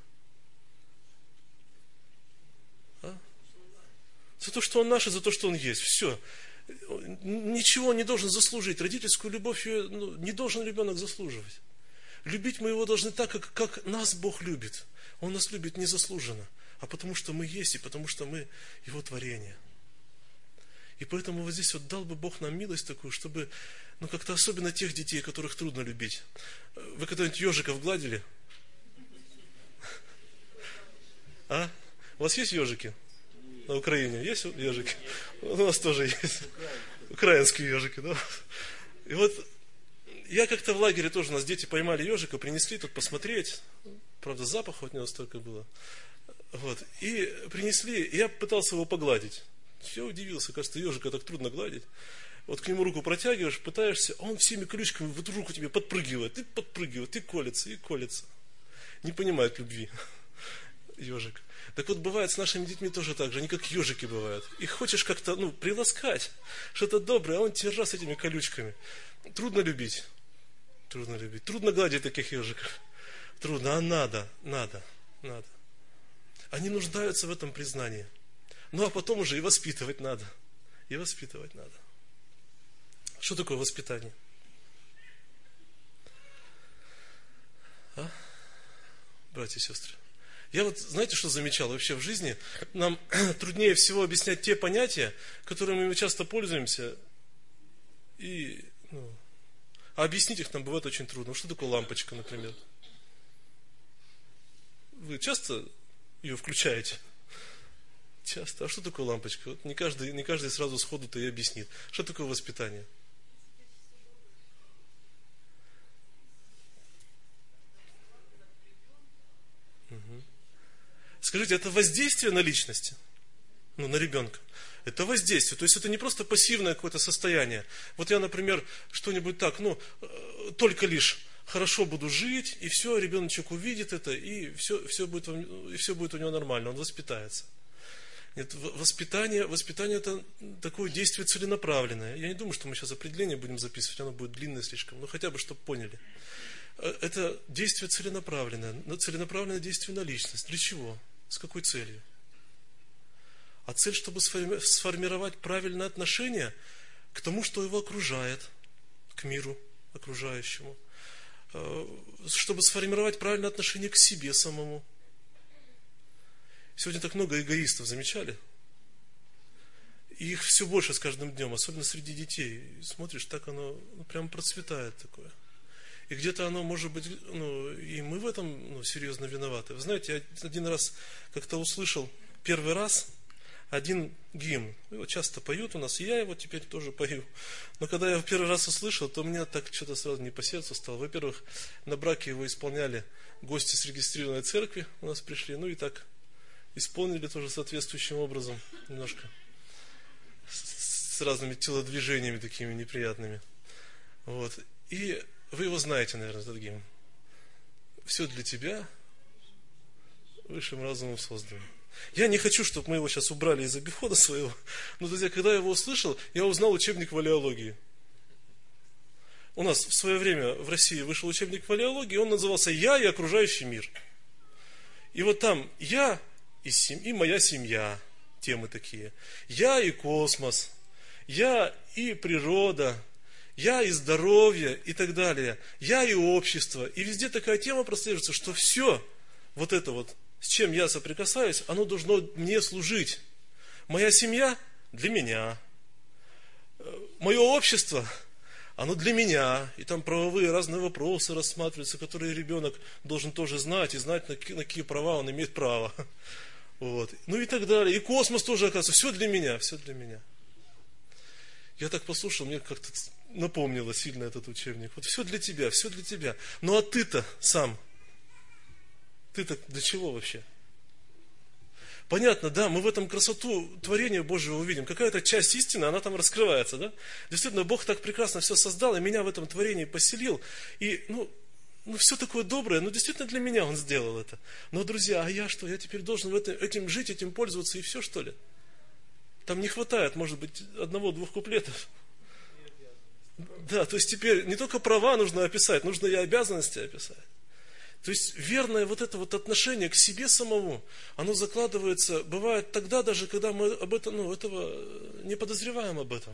А? За то, что он наш, и за то, что он есть. Все. Ничего он не должен заслужить. Родительскую любовь ну, не должен ребенок заслуживать. Любить мы его должны так, как, как нас Бог любит. Он нас любит незаслуженно, а потому что мы есть, и потому что мы Его творение. И поэтому вот здесь вот дал бы Бог нам милость такую, чтобы, ну как-то особенно тех детей, которых трудно любить. Вы когда-нибудь ежиков гладили? А? У вас есть ежики? На Украине есть ежики? У нас тоже есть. Украинские ежики, да? И вот я как-то в лагере тоже, у нас дети поймали ежика, принесли тут посмотреть. Правда, запаха от него столько было. Вот. И принесли, и я пытался его погладить. Я удивился, кажется, ежика так трудно гладить. Вот к нему руку протягиваешь, пытаешься, а он всеми колючками вот руку тебе подпрыгивает, и подпрыгивает, и колется, и колется. Не понимает любви ежик. Так вот, бывает с нашими детьми тоже так же, они как ежики бывают. Их хочешь как-то, ну, приласкать, что-то доброе, а он тебе раз этими колючками. Трудно любить. Трудно любить. Трудно гладить таких ежиков. Трудно, а надо, надо, надо. Они нуждаются в этом признании. Ну, а потом уже и воспитывать надо. И воспитывать надо. Что такое воспитание? А? Братья и сестры. Я вот, знаете, что замечал вообще в жизни? Нам труднее всего объяснять те понятия, которыми мы часто пользуемся. И, ну, а объяснить их нам бывает очень трудно. Что такое лампочка, например? Вы часто ее включаете? Часто. А что такое лампочка? Вот не каждый, не каждый сразу сходу-то и объяснит. Что такое воспитание? Угу. Скажите, это воздействие на личность? Ну, на ребенка. Это воздействие. То есть это не просто пассивное какое-то состояние. Вот я, например, что-нибудь так, ну, только лишь хорошо буду жить, и все, ребеночек увидит это, и все, все, будет, и все будет у него нормально, он воспитается. Нет, воспитание, воспитание это такое действие целенаправленное. Я не думаю, что мы сейчас определение будем записывать, оно будет длинное слишком, но хотя бы, чтобы поняли. Это действие целенаправленное, целенаправленное действие на личность. Для чего? С какой целью? А цель, чтобы сформировать правильное отношение к тому, что его окружает, к миру окружающему. Чтобы сформировать правильное отношение к себе самому. Сегодня так много эгоистов, замечали? И их все больше с каждым днем, особенно среди детей. Смотришь, так оно ну, прям процветает такое. И где-то оно может быть, ну, и мы в этом ну, серьезно виноваты. Вы знаете, я один раз как-то услышал, первый раз, один гимн. Его часто поют у нас, и я его теперь тоже пою. Но когда я в первый раз услышал, то у меня так что-то сразу не по сердцу стало. Во-первых, на браке его исполняли гости с регистрированной церкви, у нас пришли, ну и так исполнили тоже соответствующим образом, немножко с, с разными телодвижениями такими неприятными. Вот. И вы его знаете, наверное, этот гимн. Все для тебя высшим разумом создано. Я не хочу, чтобы мы его сейчас убрали из обихода своего, но, друзья, когда я его услышал, я узнал учебник валеологии. У нас в свое время в России вышел учебник валеологии, он назывался «Я и окружающий мир». И вот там «Я» и, сем... и «Моя семья», темы такие. «Я» и космос, «Я» и природа, «Я» и здоровье и так далее. «Я» и общество. И везде такая тема прослеживается, что все вот это вот, с чем я соприкасаюсь, оно должно мне служить. Моя семья для меня. Мое общество, оно для меня. И там правовые разные вопросы рассматриваются, которые ребенок должен тоже знать, и знать, на какие, на какие права он имеет право. Вот. Ну и так далее. И космос тоже, оказывается, все для меня, все для меня. Я так послушал, мне как-то напомнило сильно этот учебник. Вот все для тебя, все для тебя. Ну а ты-то сам, ты-то для чего вообще? Понятно, да, мы в этом красоту творения Божьего увидим. Какая-то часть истины, она там раскрывается, да? Действительно, Бог так прекрасно все создал, и меня в этом творении поселил. И, ну, ну все такое доброе, ну, действительно для меня Он сделал это. Но, друзья, а я что? Я теперь должен в это, этим жить, этим пользоваться, и все, что ли? Там не хватает, может быть, одного-двух куплетов. Да, то есть теперь не только права нужно описать, нужно и обязанности описать. То есть верное вот это вот отношение к себе самому, оно закладывается, бывает тогда даже, когда мы об этом, ну, этого не подозреваем об этом.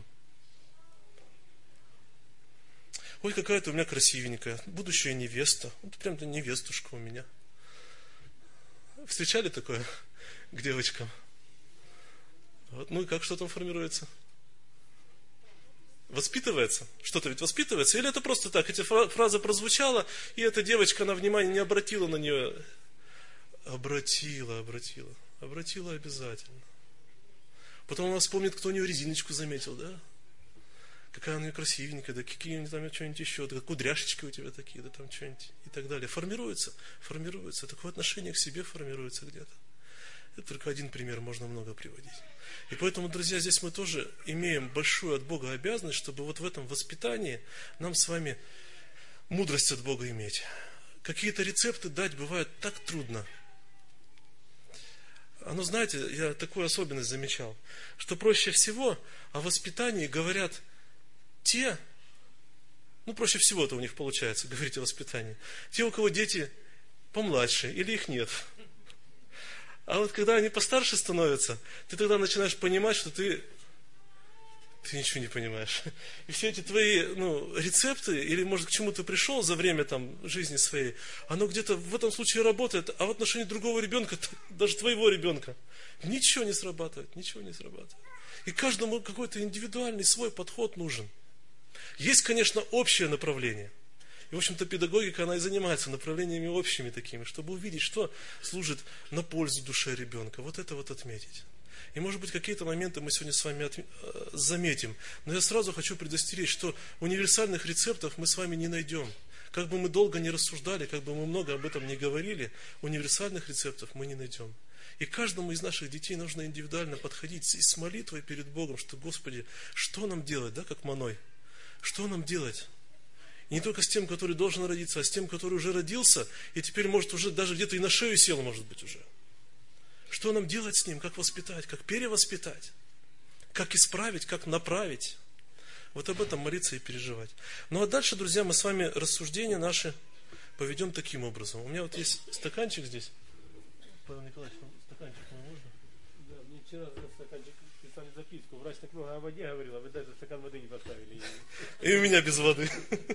Ой, какая-то у меня красивенькая, будущая невеста, вот прям-то невестушка у меня. Встречали такое к девочкам? Вот, ну и как, что там формируется? Воспитывается? Что-то ведь воспитывается? Или это просто так? Эта фраза прозвучала, и эта девочка, она внимание не обратила на нее. Обратила, обратила. Обратила обязательно. Потом она вспомнит, кто у нее резиночку заметил, да? Какая она красивенькая, да какие у нее там что-нибудь еще, да кудряшечки у тебя такие, да там что-нибудь и так далее. Формируется, формируется. Такое отношение к себе формируется где-то. Это только один пример, можно много приводить. И поэтому, друзья, здесь мы тоже имеем большую от Бога обязанность, чтобы вот в этом воспитании нам с вами мудрость от Бога иметь. Какие-то рецепты дать бывает так трудно. Оно, знаете, я такую особенность замечал, что проще всего о воспитании говорят те, ну проще всего-то у них получается говорить о воспитании, те, у кого дети помладше или их нет. А вот когда они постарше становятся, ты тогда начинаешь понимать, что ты, ты ничего не понимаешь. И все эти твои ну, рецепты, или может к чему ты пришел за время там, жизни своей, оно где-то в этом случае работает, а в отношении другого ребенка, даже твоего ребенка, ничего не срабатывает, ничего не срабатывает. И каждому какой-то индивидуальный свой подход нужен. Есть, конечно, общее направление. И, в общем-то, педагогика, она и занимается направлениями общими такими, чтобы увидеть, что служит на пользу душе ребенка. Вот это вот отметить. И, может быть, какие-то моменты мы сегодня с вами от... заметим. Но я сразу хочу предостеречь, что универсальных рецептов мы с вами не найдем. Как бы мы долго не рассуждали, как бы мы много об этом не говорили, универсальных рецептов мы не найдем. И каждому из наших детей нужно индивидуально подходить и с молитвой перед Богом, что, Господи, что нам делать, да, как Маной? Что нам делать? И не только с тем, который должен родиться, а с тем, который уже родился, и теперь, может, уже даже где-то и на шею сел, может быть, уже. Что нам делать с ним? Как воспитать? Как перевоспитать? Как исправить? Как направить? Вот об этом молиться и переживать. Ну, а дальше, друзья, мы с вами рассуждения наши поведем таким образом. У меня вот есть стаканчик здесь. Павел Николаевич, стаканчик можно? Да, мне вчера за стаканчик писали записку. Врач так много о воде говорил, а вы даже стакан воды не поставили. И у меня без воды.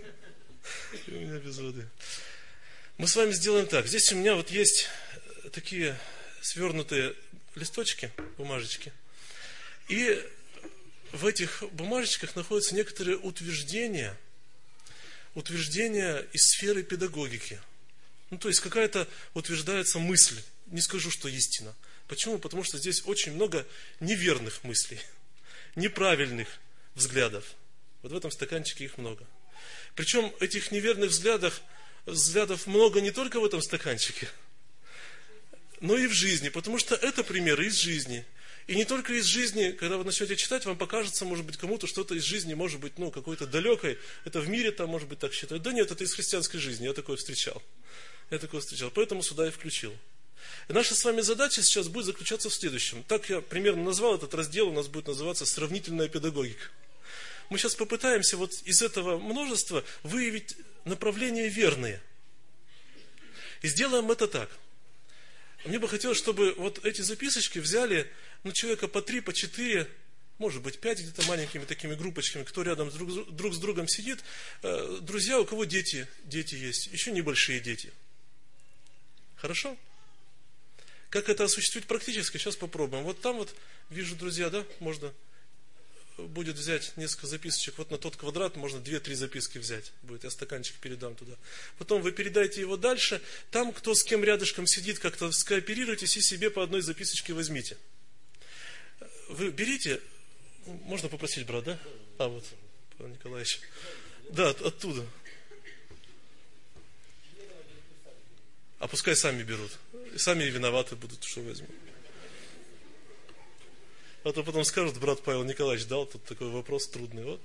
И у меня без воды. Мы с вами сделаем так. Здесь у меня вот есть такие свернутые листочки, бумажечки. И в этих бумажечках находятся некоторые утверждения, утверждения из сферы педагогики. Ну, то есть какая-то утверждается мысль. Не скажу, что истина. Почему? Потому что здесь очень много неверных мыслей, неправильных взглядов. Вот в этом стаканчике их много. Причем этих неверных взглядов, взглядов много не только в этом стаканчике, но и в жизни. Потому что это примеры из жизни. И не только из жизни, когда вы начнете читать, вам покажется, может быть, кому-то что-то из жизни, может быть, ну, какой-то далекой. Это в мире там, может быть, так считают. Да нет, это из христианской жизни. Я такое встречал. Я такое встречал. Поэтому сюда и включил. И наша с вами задача сейчас будет заключаться в следующем. Так я примерно назвал этот раздел, у нас будет называться «Сравнительная педагогика». Мы сейчас попытаемся вот из этого множества выявить направления верные. И сделаем это так. Мне бы хотелось, чтобы вот эти записочки взяли, ну, человека по три, по четыре, может быть, пять где-то маленькими такими группочками, кто рядом друг, друг с другом сидит. Друзья, у кого дети, дети есть, еще небольшие дети. Хорошо? Как это осуществить практически, сейчас попробуем. Вот там вот, вижу, друзья, да, можно будет взять несколько записочек. Вот на тот квадрат можно две-три записки взять. Будет, я стаканчик передам туда. Потом вы передайте его дальше. Там, кто с кем рядышком сидит, как-то скооперируйтесь и себе по одной записочке возьмите. Вы берите, можно попросить брат, да? А, вот, Павел Николаевич. Да, оттуда. А пускай сами берут. И сами виноваты будут, что возьмут. А то потом скажут, брат Павел Николаевич дал тут такой вопрос трудный. Вот.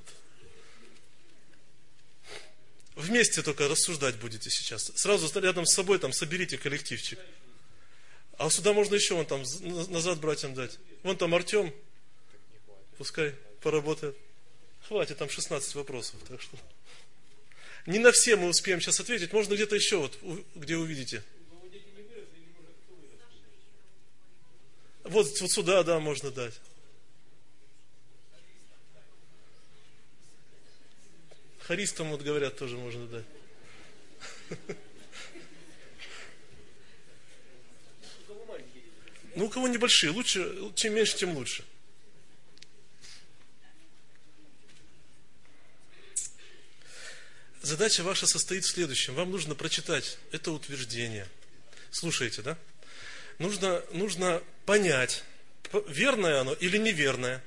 Вместе только рассуждать будете сейчас. Сразу рядом с собой там соберите коллективчик. А сюда можно еще вон там назад братьям дать. Вон там Артем. Пускай поработает. Хватит, там шестнадцать вопросов. Так что не на все мы успеем сейчас ответить. Можно где-то еще, вот, где увидите. Вот, вот сюда, да, можно дать. Харистам, вот говорят, тоже можно дать. Ну, у кого небольшие, лучше, чем меньше, тем лучше. Задача ваша состоит в следующем. Вам нужно прочитать это утверждение. Слушайте, да? Нужно, нужно понять, верное оно или неверное.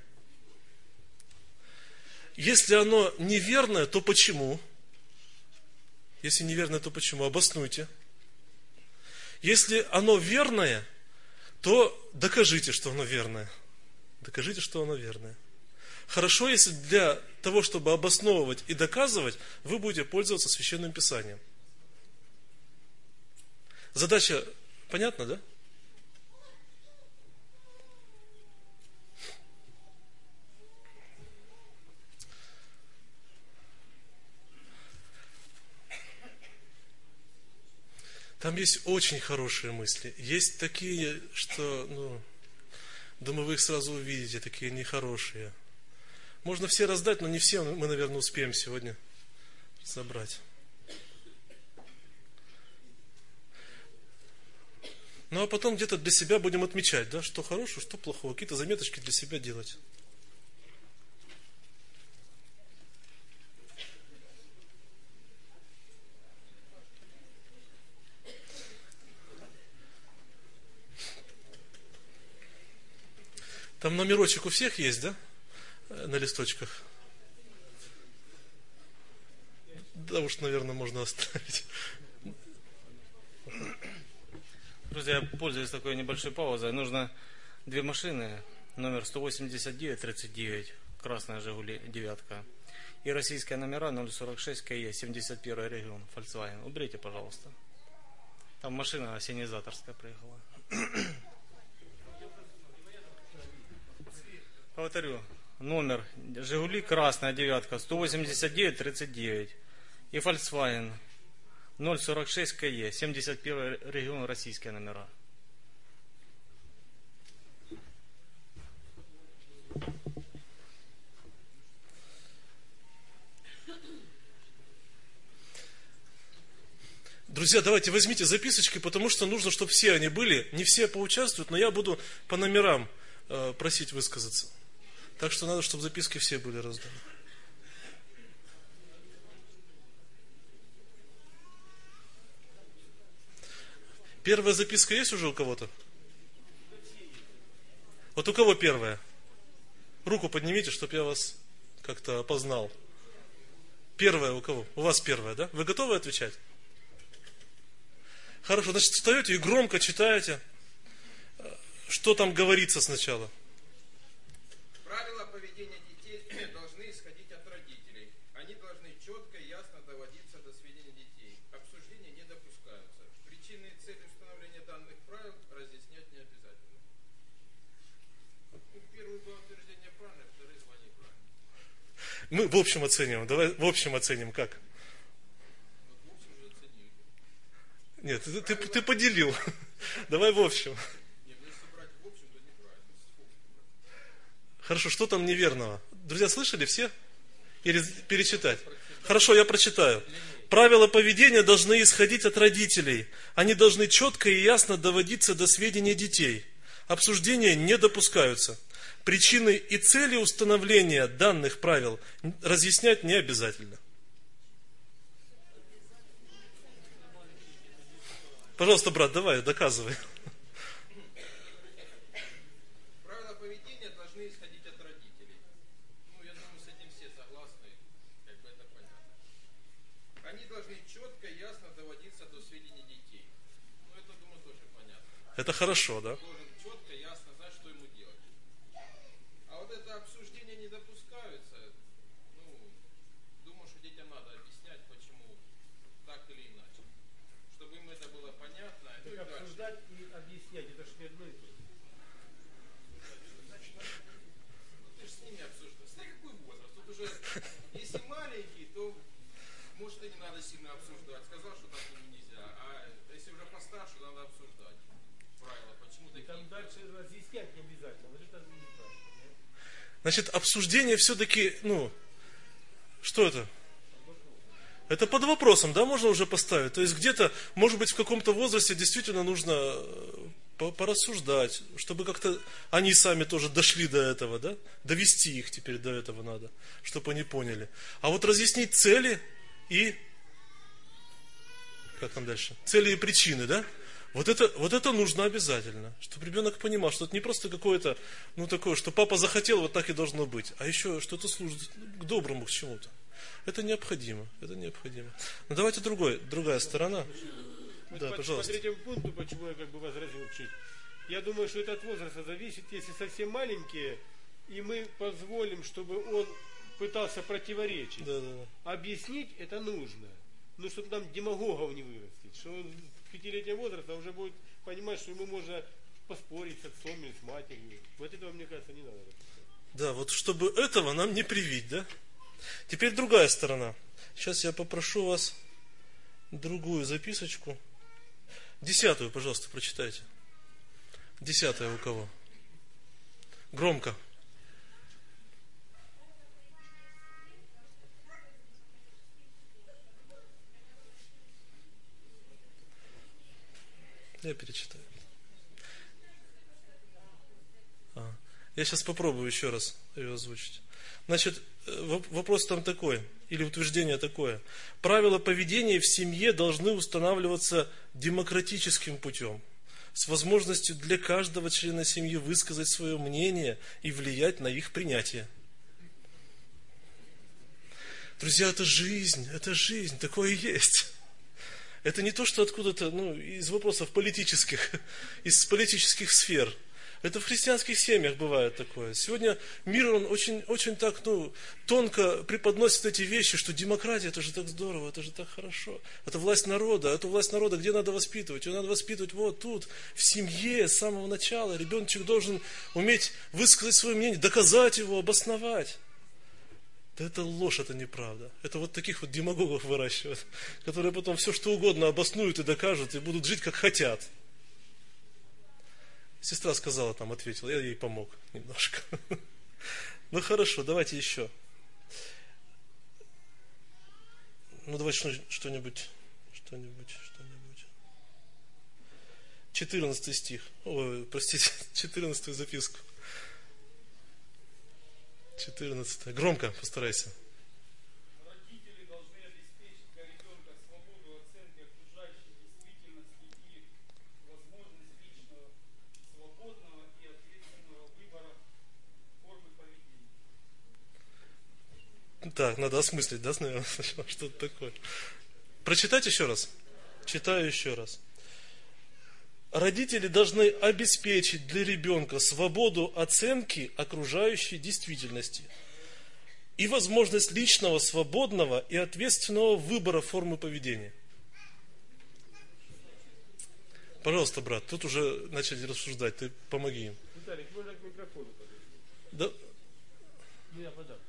Если оно неверное, то почему? Если неверное, то почему? Обоснуйте. Если оно верное, то докажите, что оно верное. Докажите, что оно верное. Хорошо, если для того, чтобы обосновывать и доказывать, вы будете пользоваться Священным Писанием. Задача понятна, да? Там есть очень хорошие мысли. Есть такие, что, ну, думаю, вы их сразу увидите, такие нехорошие. Можно все раздать, но не все мы, наверное, успеем сегодня собрать. Ну, а потом где-то для себя будем отмечать, да, что хорошего, что плохого. Какие-то заметочки для себя делать. Там номерочек у всех есть, да? На листочках. Да уж, наверное, можно оставить. Друзья, пользуясь такой небольшой паузой, нужно две машины, номер сто восемьдесят девять тридцать девять, красная Жигули девятка, и российские номера ноль сорок шесть КЕ, семьдесят первый регион, Volkswagen. Уберите, пожалуйста. Там машина ассенизаторская приехала. Повторю, номер Жигули красная девятка, сто восемьдесят девять тридцать девять, и Volkswagen ноль сорок шесть КЕ, семьдесят первый регион, российские номера. Друзья, давайте возьмите записочки, потому что нужно, чтобы все они были. Не все поучаствуют, но я буду по номерам э, просить высказаться. Так что надо, чтобы записки все были разданы. Первая записка есть уже у кого-то? Вот у кого первая? Руку поднимите, чтобы я вас как-то опознал. Первая у кого? У вас первая, да? Вы готовы отвечать? Хорошо, значит, встаете и громко читаете, что там говорится сначала. Правила поведения детей должны исходить от родителей. Они должны четко и ясно доводиться до сведения детей. Обсуждения не допускаются. Причины и цели установления данных правил разъяснять не обязательно. Первые два утверждения правильные, вторые два неправильные. Мы в общем оценим. Давай в общем оценим как? Вот в общем же оценили. Нет, ты, ты, ты поделил. Давай в общем. Нет, если брать в общем, то неправильно. Хорошо, что там неверного? Друзья, слышали все? Или перечитать? Хорошо, я прочитаю. Правила поведения должны исходить от родителей. Они должны четко и ясно доводиться до сведения детей. Обсуждения не допускаются. Причины и цели установления данных правил разъяснять не обязательно. Пожалуйста, брат, давай, доказывай. Правила поведения должны исходить от родителей. Ну, я думаю, с этим все согласны, как бы это понятно. Они должны четко и ясно доводиться до сведения детей. Ну, это, думаю, тоже понятно. Это хорошо, да? Должен четко и ясно знать, что ему делать. убеждать и объяснять, это же не одно и то же. Ты же с ними обсуждаешь. Смотри, какой возраст. Тут уже, если маленький, то, может, и не надо сильно обсуждать. Сказал, что так ему нельзя. А если уже постарше, надо обсуждать правила. Почему такие? Там дальше разъяснять не обязательно. Вот это неправильно. Значит, обсуждение все-таки, ну, что это? Это под вопросом, да, можно уже поставить. То есть где-то, может быть, в каком-то возрасте действительно нужно порассуждать, чтобы как-то они сами тоже дошли до этого, да? Довести их теперь до этого надо, чтобы они поняли. А вот разъяснить цели и... Как там дальше? Цели и причины, да? Вот это, вот это нужно обязательно, чтобы ребенок понимал, что это не просто какое-то, ну такое, что папа захотел, вот так и должно быть, а еще что-то служит к доброму, к чему-то. Это необходимо, это необходимо. Но давайте другой, другая сторона. Вот Да, по, пожалуйста. По третьему пункту, почему я как бы возразил чуть. Я думаю, что это от возраста зависит, если совсем маленькие, и мы позволим, чтобы он пытался противоречить. Да, да, да. Объяснить это нужно. Ну, чтобы нам демагогов не вырастить. Что он с пятилетнего возраста уже будет понимать, что ему можно поспорить с отцом или с матерью. Вот этого, мне кажется, не надо. Да, вот чтобы этого нам не привить, да? Теперь другая сторона. Сейчас я попрошу вас другую записочку. Десятую, пожалуйста, прочитайте. Десятая у кого? Громко. Я перечитаю. А, я сейчас попробую еще раз ее озвучить. Значит, вопрос там такой, или утверждение такое. Правила поведения в семье должны устанавливаться демократическим путем, с возможностью для каждого члена семьи высказать свое мнение и влиять на их принятие. Друзья, это жизнь, это жизнь, такое и есть. Это не то, что откуда-то, ну, из вопросов политических, из политических сфер. Это в христианских семьях бывает такое. Сегодня мир, он очень, очень так, ну, тонко преподносит эти вещи, что демократия, это же так здорово, это же так хорошо. Это власть народа, эту власть народа где надо воспитывать? Ее надо воспитывать вот тут, в семье, с самого начала. Ребеночек должен уметь высказать свое мнение, доказать его, обосновать. Да это ложь, это неправда. Это вот таких вот демагогов выращивают, которые потом все что угодно обоснуют и докажут, и будут жить как хотят. Сестра сказала, там ответила, я ей помог немножко. Ну хорошо, давайте еще. Ну давайте что-нибудь, что-нибудь, что-нибудь. четырнадцатый стих. Ой, простите, четырнадцатую записку. четырнадцатое. Громко постарайся. Родители должны обеспечить для ребенка свободу оценки окружающей действительности и возможность личного, свободного и ответственного выбора формы поведения. Так, надо осмыслить, да, наверное, что это такое. Прочитать еще раз. Читаю еще раз. Родители должны обеспечить для ребенка свободу оценки окружающей действительности и возможность личного, свободного и ответственного выбора формы поведения. Пожалуйста, брат, тут уже начали рассуждать, ты помоги им. Виталик, можно к микрофону подойти? Да? Ну, я подам.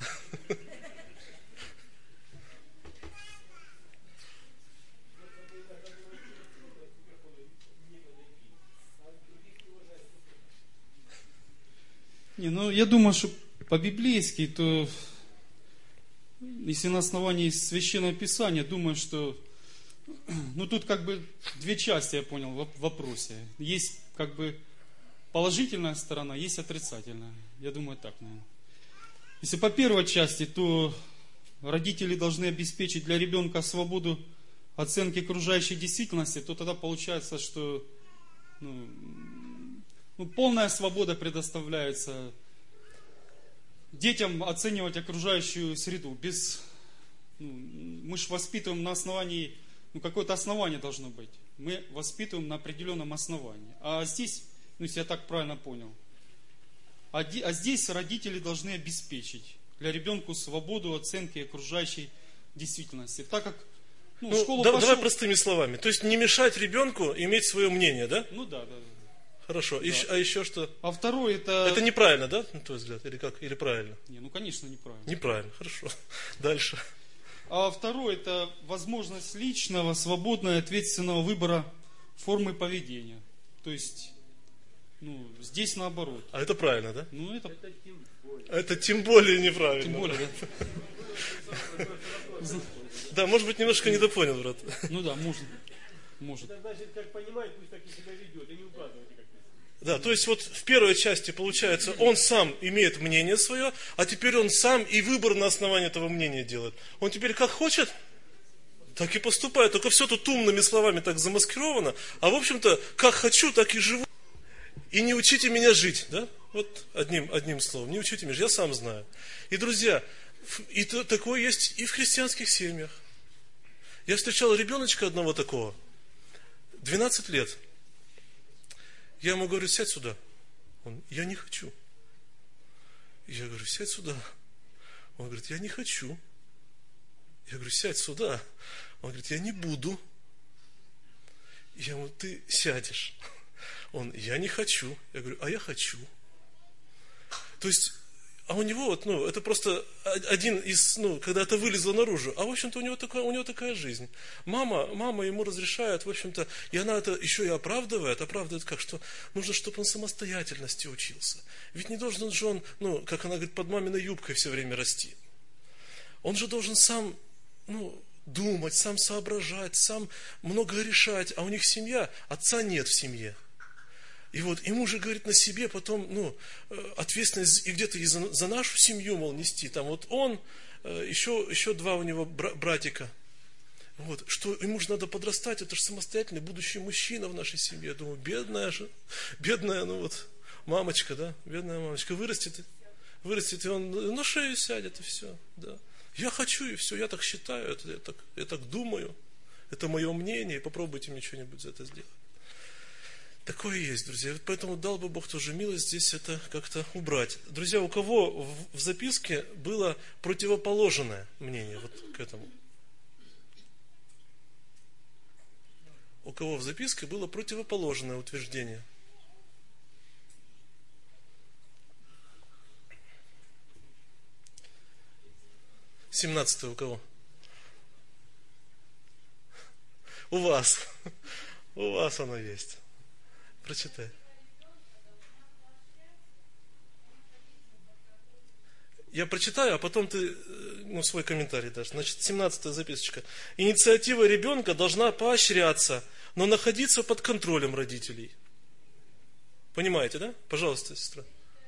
Не, ну я думаю, что по-библейски, то если на основании Священного Писания, думаю, что ну тут как бы две части, я понял, в вопросе. Есть как бы положительная сторона, есть отрицательная. Я думаю, так, наверное. Если по первой части, то родители должны обеспечить для ребенка свободу оценки окружающей действительности, то тогда получается, что ну, ну, полная свобода предоставляется детям оценивать окружающую среду. Без, ну, мы же воспитываем на основании, ну какое-то основание должно быть. Мы воспитываем на определенном основании. А здесь, ну если я так правильно понял, а, де, а здесь родители должны обеспечить для ребенка свободу оценки окружающей действительности. Так как Ну, в Ну, школу да- пошел. давай простыми словами. То есть не мешать ребенку иметь свое мнение, да? Ну да, да. да. Хорошо. Ещё- а еще что? А второй это... Это неправильно, да, на твой взгляд? Или как? Или правильно? Не, ну конечно неправильно. Неправильно. Хорошо. Дальше. А второй это возможность личного, свободного и ответственного выбора формы поведения. То есть, ну, здесь наоборот. А это правильно, да? Ну это Это тем более неправильно. тем более, да. Да, может быть, немножко недопонял, брат. Ну да, можно. Может. Это значит, как понимает, пусть так и себя ведет, и не указывайте, как писать. Да, то есть вот в первой части получается, он сам имеет мнение свое, а теперь он сам и выбор на основании этого мнения делает. Он теперь как хочет, так и поступает. Только все тут умными словами так замаскировано, а в общем-то, как хочу, так и живу. И не учите меня жить, да? Вот одним, одним словом, не учите меня жить, я сам знаю. И, друзья, и то- такое есть и в христианских семьях. Я встречал ребеночка одного такого, двенадцать лет. Я ему говорю, сядь сюда. Он, я не хочу. Я говорю, сядь сюда. Он говорит, я не хочу. Я говорю, сядь сюда. Он говорит, я не буду. Я ему, ты сядешь. Он, я не хочу. Я говорю, а я хочу. То есть, а у него вот, ну, это просто один из, ну, когда это вылезло наружу. А в общем-то у него такая, у него такая жизнь. Мама, мама ему разрешает, в общем-то, и она это еще и оправдывает. Оправдывает как, что нужно, чтобы он самостоятельности учился. Ведь не должен же он, ну, как она говорит, под маминой юбкой все время расти. Он же должен сам, ну, думать, сам соображать, сам много решать. А у них семья, отца нет в семье. И вот ему же, говорит, на себе потом, ну, ответственность и где-то и за, за нашу семью, мол, нести. Там вот он, еще, еще два у него бра- братика. Вот, что ему же надо подрастать, это же самостоятельный будущий мужчина в нашей семье. Я думаю, бедная же, бедная, ну вот, мамочка, да, бедная мамочка, вырастет, вырастет, и он на шею сядет, и все, да. Я хочу, и все, я так считаю, это, я, так, я так думаю, это мое мнение, и попробуйте мне что-нибудь за это сделать. Такое есть, друзья. Поэтому дал бы Бог тоже милость здесь это как-то убрать. Друзья, у кого в записке было противоположное мнение вот к этому? У кого в записке было противоположное утверждение? семнадцатое у кого? У вас. У вас оно есть. Прочитай. Я прочитаю, а потом ты, ну, свой комментарий дашь. Значит, семнадцатая записочка. Инициатива ребенка должна поощряться, но находиться под контролем родителей. Понимаете, да? Пожалуйста, сестра.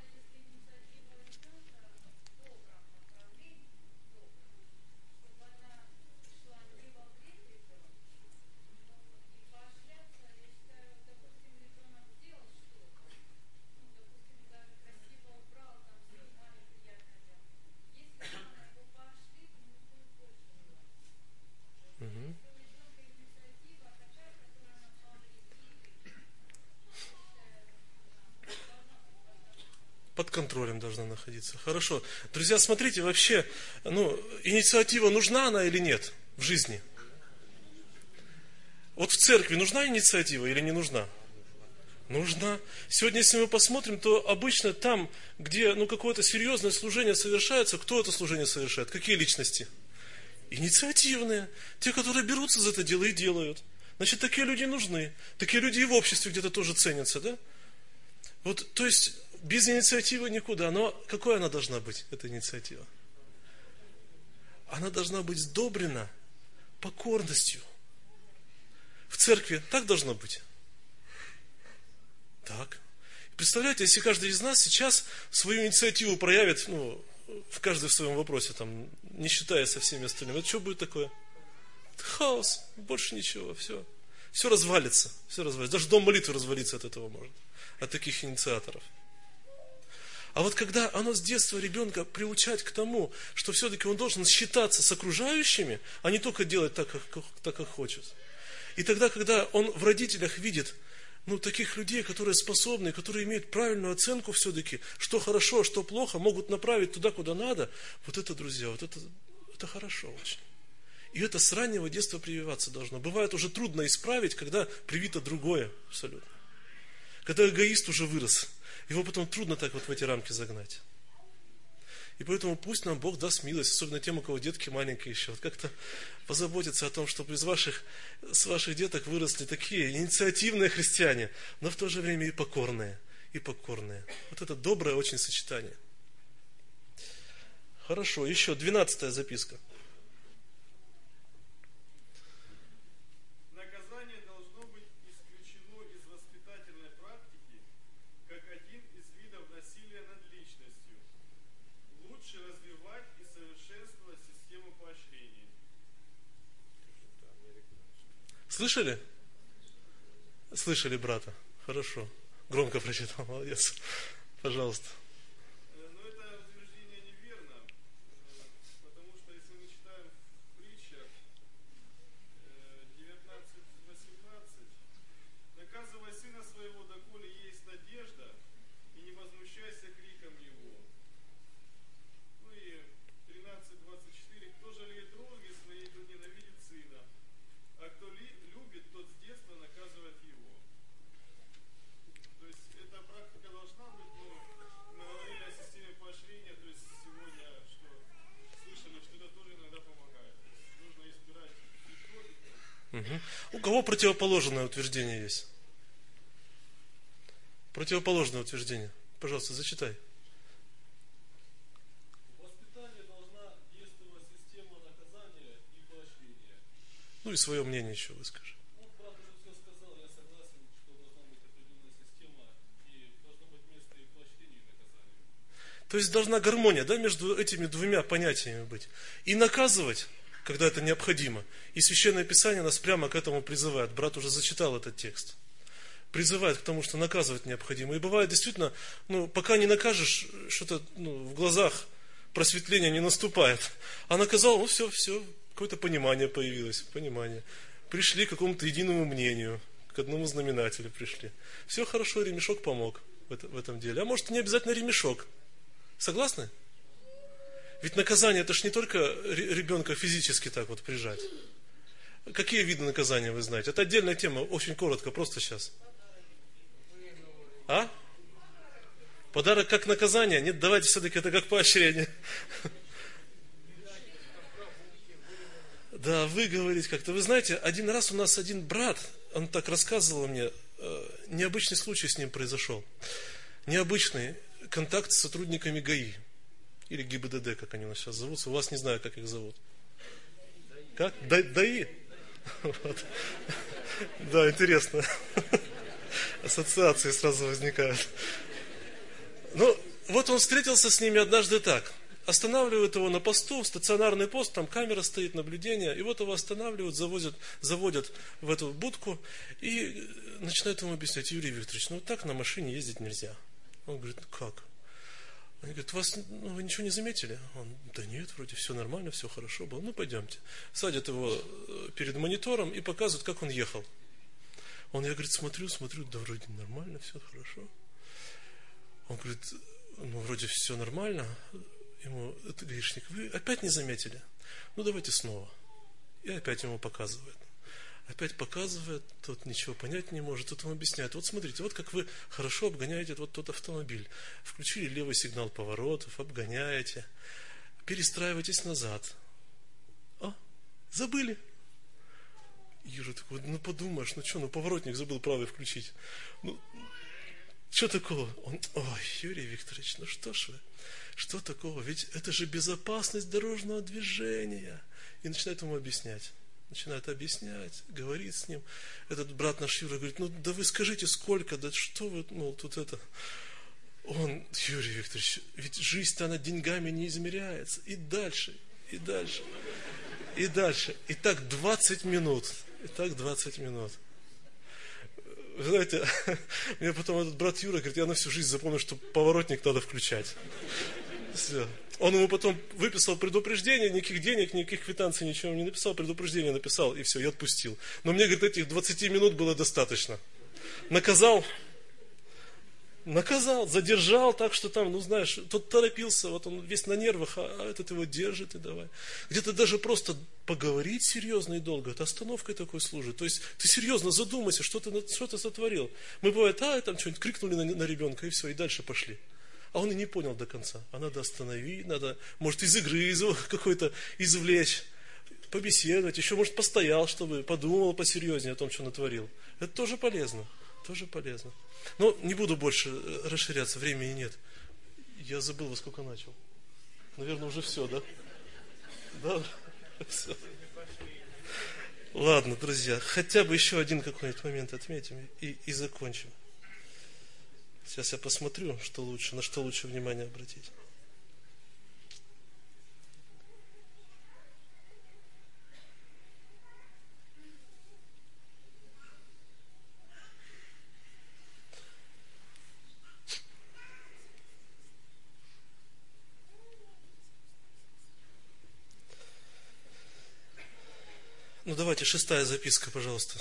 Под контролем должна находиться. Хорошо. Друзья, смотрите, вообще, ну, инициатива нужна она или нет в жизни? Вот в церкви нужна инициатива или не нужна? Нужна. Сегодня, если мы посмотрим, то обычно там, где, ну, какое-то серьезное служение совершается, кто это служение совершает? Какие личности? Инициативные. Те, которые берутся за это дело и делают. Значит, такие люди нужны. Такие люди и в обществе где-то тоже ценятся, да? Вот, то есть, без инициативы никуда. Но какой она должна быть, эта инициатива? Она должна быть сдобрена покорностью. В церкви так должно быть? Так. Представляете, если каждый из нас сейчас свою инициативу проявит, ну, в каждый в своем вопросе, там, не считая со всеми остальными, это что будет такое? Хаос, больше ничего, все. Все развалится, все развалится. Даже дом молитвы развалится от этого может, от таких инициаторов. А вот когда оно с детства ребенка приучать к тому, что все-таки он должен считаться с окружающими, а не только делать так, как, так, как хочет. И тогда, когда он в родителях видит, ну, таких людей, которые способны, которые имеют правильную оценку все-таки, что хорошо, что плохо, могут направить туда, куда надо, вот это, друзья, вот это, это хорошо очень. И это с раннего детства прививаться должно. Бывает уже трудно исправить, когда привито другое абсолютно. Когда эгоист уже вырос, его потом трудно так вот в эти рамки загнать. И поэтому пусть нам Бог даст милость, особенно тем, у кого детки маленькие еще, вот как-то позаботиться о том, чтобы из ваших, с ваших деток выросли такие инициативные христиане, но в то же время и покорные, и покорные. Вот это доброе очень сочетание. Хорошо, еще двенадцатая записка. Наказание должно быть исключено из воспитательной практики, как один из видов насилия над личностью. Лучше развивать и совершенствовать систему поощрения. Слышали? Слышали брата? Хорошо. Громко прочитал, молодец. Пожалуйста. Но это утверждение неверно, потому что если мы читаем в притчах девятнадцать восемнадцать, наказывай сына своего, доколе есть надежда, и не возмущайся криком его. Ну и тринадцать двадцать четыре, кто жалеет розги своей, тот ненавидит сына, а кто ли, любит, тот с детства наказывает его. То есть эта практика должна быть, но мы говорили о системе поощрения, то есть сегодня, что слышали, что это тоже иногда помогает. То есть нужно избирать методику. Угу. У кого противоположное утверждение есть? Противоположное утверждение. Пожалуйста, зачитай. В воспитании должна действовать система наказания и поощрения. Ну и свое мнение еще выскажи. Ну, брат уже все сказал, я согласен, что должна быть определенная система, и должно быть место и поощрения, и наказания. То есть должна гармония, да, между этими двумя понятиями быть. И наказывать, когда это необходимо. И Священное Писание нас прямо к этому призывает. Брат уже зачитал этот текст. Призывает к тому, что наказывать необходимо. И бывает действительно, ну, пока не накажешь, что-то ну, в глазах просветления не наступает. А наказал, ну все, все, какое-то понимание появилось. Понимание. Пришли к какому-то единому мнению, к одному знаменателю пришли. Все хорошо, ремешок помог в, это, в этом деле. А может, не обязательно ремешок. Согласны? Ведь наказание, это ж не только ребенка физически так вот прижать. Какие виды наказания вы знаете? Это отдельная тема, очень коротко, просто сейчас. А? Подарок как наказание? Нет, давайте все-таки это как поощрение. Да, выговорить как-то. Вы знаете, один раз у нас один брат, он так рассказывал мне, необычный случай с ним произошел. Необычный контакт с сотрудниками ГАИ. Или ГИБДД, как они у нас сейчас зовутся. У вас не знаю, как их зовут. Как? ДАИ? Вот. Да, интересно. Ассоциации сразу возникают. Ну, вот он встретился с ними однажды так. Останавливают его на посту, стационарный пост, там камера стоит, наблюдение. И вот его останавливают, завозят, заводят в эту будку и начинают ему объяснять: Юрий Викторович, ну так на машине ездить нельзя. Он говорит: ну как? Они говорят: вас, ну, вы ничего не заметили? Он: да нет, вроде все нормально, все хорошо было. Ну пойдемте. Садят его перед монитором и показывают, как он ехал. Он, я, говорит, смотрю, смотрю, да вроде нормально, все хорошо. Он говорит: ну вроде все нормально. Ему: это гаишник, вы опять не заметили? Ну давайте снова. И опять ему показывает. Опять показывает, тот ничего понять не может, тут ему объясняет: вот смотрите, вот как вы хорошо обгоняете вот тот автомобиль. Включили левый сигнал поворотов, обгоняете, перестраивайтесь назад. А, забыли. Юра такой: ну подумаешь, ну что, ну поворотник забыл правый включить. Ну, что такого? Он: ой, Юрий Викторович, ну что ж вы, что такого? Ведь это же безопасность дорожного движения. И начинает ему объяснять. Начинает объяснять, говорит с ним. Этот брат наш Юра говорит: ну да вы скажите сколько, да что вы, ну тут это. Он: Юрий Викторович, ведь жизнь-то она деньгами не измеряется. И дальше, и дальше, и дальше. И так двадцать минут. И так двадцать минут. Вы знаете, мне потом этот брат Юра говорит: я на всю жизнь запомнил, что поворотник надо включать. Все. Он ему потом выписал предупреждение, никаких денег, никаких квитанций, ничего не написал, предупреждение написал, и все, и отпустил. Но мне, говорит, этих двадцати минут было достаточно. Наказал, Наказал, задержал так, что там, ну знаешь, тот торопился, вот он весь на нервах, а, а этот его держит и давай. Где-то даже просто поговорить серьезно и долго, это остановкой такой служит. То есть ты серьезно задумайся, что ты, что ты сотворил. Мы бывает, а, там что-нибудь крикнули на, на ребенка и все, и дальше пошли. А он и не понял до конца. А надо остановить, надо, может, из игры из какой-то извлечь, побеседовать, еще, может, постоял, чтобы подумал посерьезнее о том, что натворил. Это тоже полезно, тоже полезно. Но не буду больше расширяться, времени нет. Я забыл, во сколько начал. Наверное, уже все, да? Да, все. Ладно, друзья, хотя бы еще один какой-нибудь момент отметим и, и закончим. Сейчас я посмотрю, что лучше, на что лучше внимание обратить. Ну давайте, шестая записка, пожалуйста.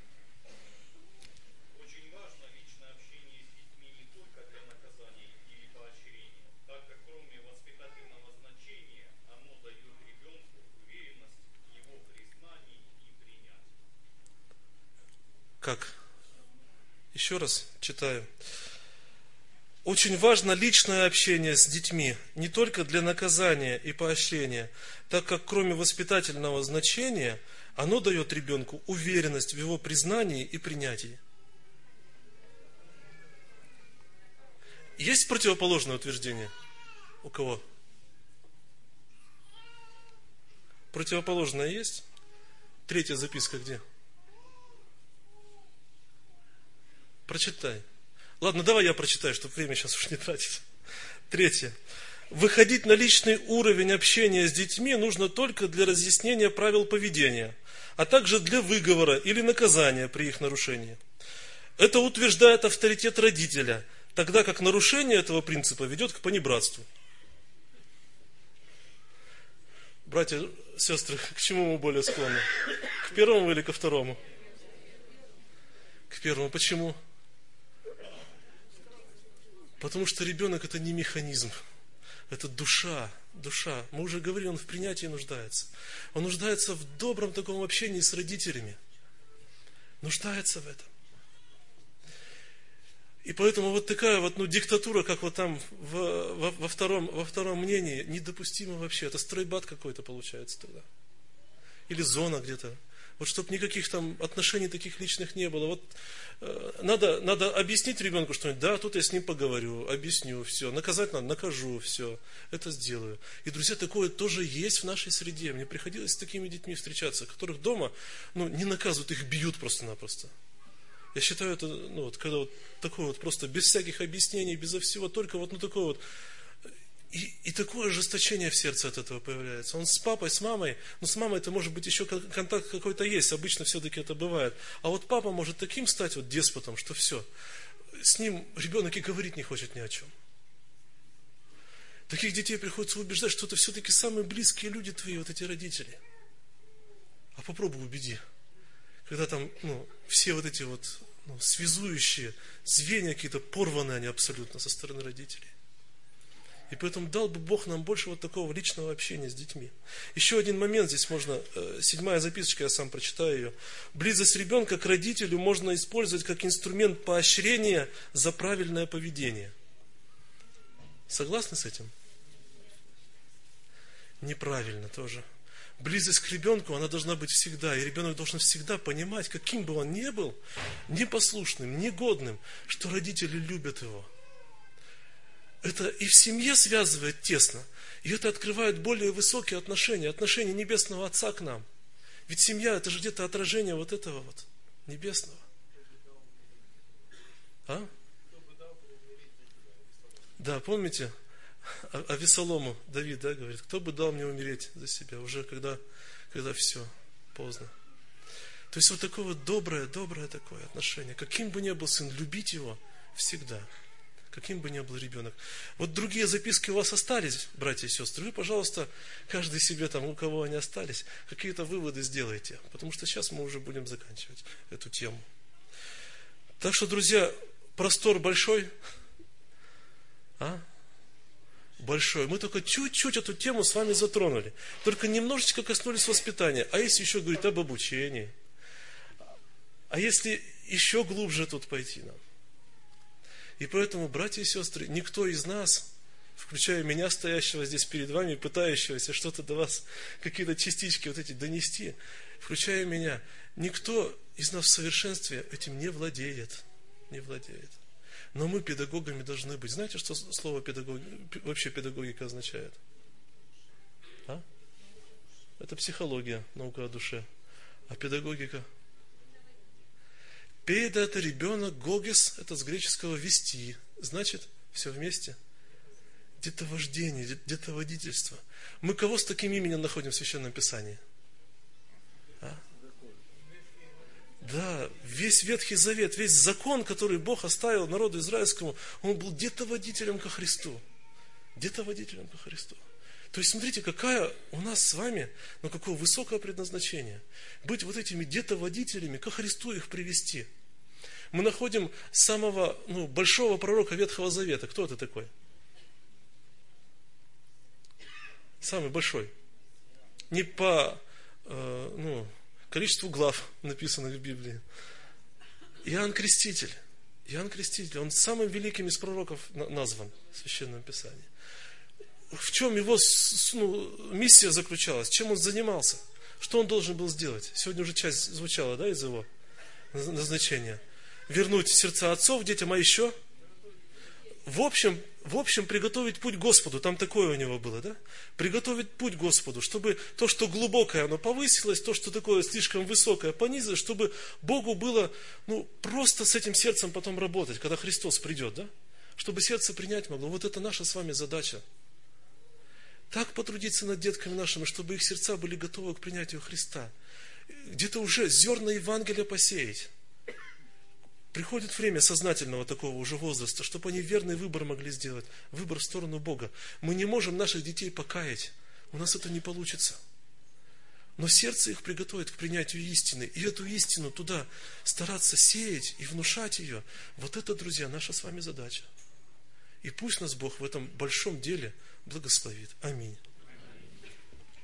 Очень важно личное общение с детьми не только для наказания или поощрения, так как кроме воспитательного значения, оно дает ребенку уверенность в его признании и принятии. Как? Еще раз читаю. Очень важно личное общение с детьми, не только для наказания и поощрения, так как кроме воспитательного значения, оно дает ребенку уверенность в его признании и принятии. Есть противоположное утверждение? У кого? Противоположное есть? Третья записка где? Прочитай. Ладно, давай я прочитаю, чтобы время сейчас уж не тратить. Третье. Выходить на личный уровень общения с детьми нужно только для разъяснения правил поведения, а также для выговора или наказания при их нарушении. Это утверждает авторитет родителя, тогда как нарушение этого принципа ведет к понебратству. Братья, сестры, к чему мы более склонны? К первому или ко второму? К первому. Почему? Потому что ребенок это не механизм. Это душа, душа. Мы уже говорили, он в принятии нуждается. Он нуждается в добром таком общении с родителями. Нуждается в этом. И поэтому вот такая вот ну, диктатура, как вот там в, во, во, втором, во втором мнении, недопустима вообще. Это стройбат какой-то получается тогда. Или зона где-то. Вот чтобы никаких там отношений таких личных не было. Вот э, надо, надо объяснить ребенку что-нибудь. Да, тут я с ним поговорю, объясню, все. Наказать надо, накажу, все. Это сделаю. И, друзья, такое тоже есть в нашей среде. Мне приходилось с такими детьми встречаться, которых дома ну, не наказывают, их бьют просто-напросто. Я считаю это, ну, вот, когда вот такое вот просто без всяких объяснений, безо всего, только вот ну, такое вот. И, и такое ожесточение в сердце от этого появляется. Он с папой, с мамой, ну с мамой это может быть еще контакт какой-то есть, обычно все-таки это бывает. А вот папа может таким стать вот деспотом, что все, с ним ребенок и говорить не хочет ни о чем. Таких детей приходится убеждать, что это все-таки самые близкие люди твои, вот эти родители. А попробуй убеди. Когда там, ну, все вот эти вот ну, связующие звенья какие-то порваны они абсолютно со стороны родителей. И поэтому дал бы Бог нам больше вот такого личного общения с детьми. Еще один момент здесь можно, седьмая записочка, я сам прочитаю ее. Близость ребенка к родителю можно использовать как инструмент поощрения за правильное поведение. Согласны с этим? Неправильно тоже. Близость к ребенку, она должна быть всегда. И ребенок должен всегда понимать, каким бы он ни был, непослушным, негодным, что родители любят его. Это и в семье связывает тесно, и это открывает более высокие отношения, отношения Небесного Отца к нам. Ведь семья это же где-то отражение вот этого вот Небесного. А? Да, помните, Авесолому Давид, да, говорит, кто бы дал мне умереть за себя, уже когда, когда все, поздно. То есть вот такое вот доброе, доброе такое отношение. Каким бы ни был сын, любить его всегда. Каким бы ни был ребенок. Вот другие записки у вас остались, братья и сестры. Вы, пожалуйста, каждый себе там, у кого они остались, какие-то выводы сделайте. Потому что сейчас мы уже будем заканчивать эту тему. Так что, друзья, простор большой, А? Большое. Мы только чуть-чуть эту тему с вами затронули. Только немножечко коснулись воспитания. А если еще говорить об обучении? А если еще глубже тут пойти нам? И поэтому, братья и сестры, никто из нас, включая меня, стоящего здесь перед вами, пытающегося что-то до вас, какие-то частички вот эти донести, включая меня, никто из нас в совершенстве этим не владеет. Не владеет. Но мы педагогами должны быть. Знаете, что слово педагог... вообще педагогика означает? А? Это психология, наука о душе. А педагогика? Педа – это ребенок, гогес – это с греческого вести. Значит, все вместе. Детовождение, детоводительство. Мы кого с таким именем находим в Священном Писании? А? Да, весь Ветхий Завет, весь закон, который Бог оставил народу израильскому, он был детоводителем ко Христу. Детоводителем ко Христу. То есть, смотрите, какая у нас с вами, ну, какое высокое предназначение. Быть вот этими детоводителями, ко Христу их привести. Мы находим самого, ну, большого пророка Ветхого Завета. Кто это такой? Самый большой. Не по, э, ну, количеству глав, написанных в Библии. Иоанн Креститель. Иоанн Креститель, он самым великим из пророков назван в Священном Писании. В чем его, ну, миссия заключалась? Чем он занимался? Что он должен был сделать? Сегодня уже часть звучала, да, из его назначения. Вернуть сердца отцов детям, а еще? В общем, в общем, приготовить путь Господу. Там такое у него было, да? Приготовить путь Господу, чтобы то, что глубокое, оно повысилось, то, что такое слишком высокое, понизилось, чтобы Богу было, ну, просто с этим сердцем потом работать, когда Христос придет, да? Чтобы сердце принять могло. Вот это наша с вами задача. Так потрудиться над детками нашими, чтобы их сердца были готовы к принятию Христа. Где-то уже зерна Евангелия посеять. Приходит время сознательного такого уже возраста, чтобы они верный выбор могли сделать. Выбор в сторону Бога. Мы не можем наших детей покаять. У нас это не получится. Но сердце их приготовит к принятию истины. И эту истину туда стараться сеять и внушать ее. Вот это, друзья, наша с вами задача. И пусть нас Бог в этом большом деле благословит. Аминь.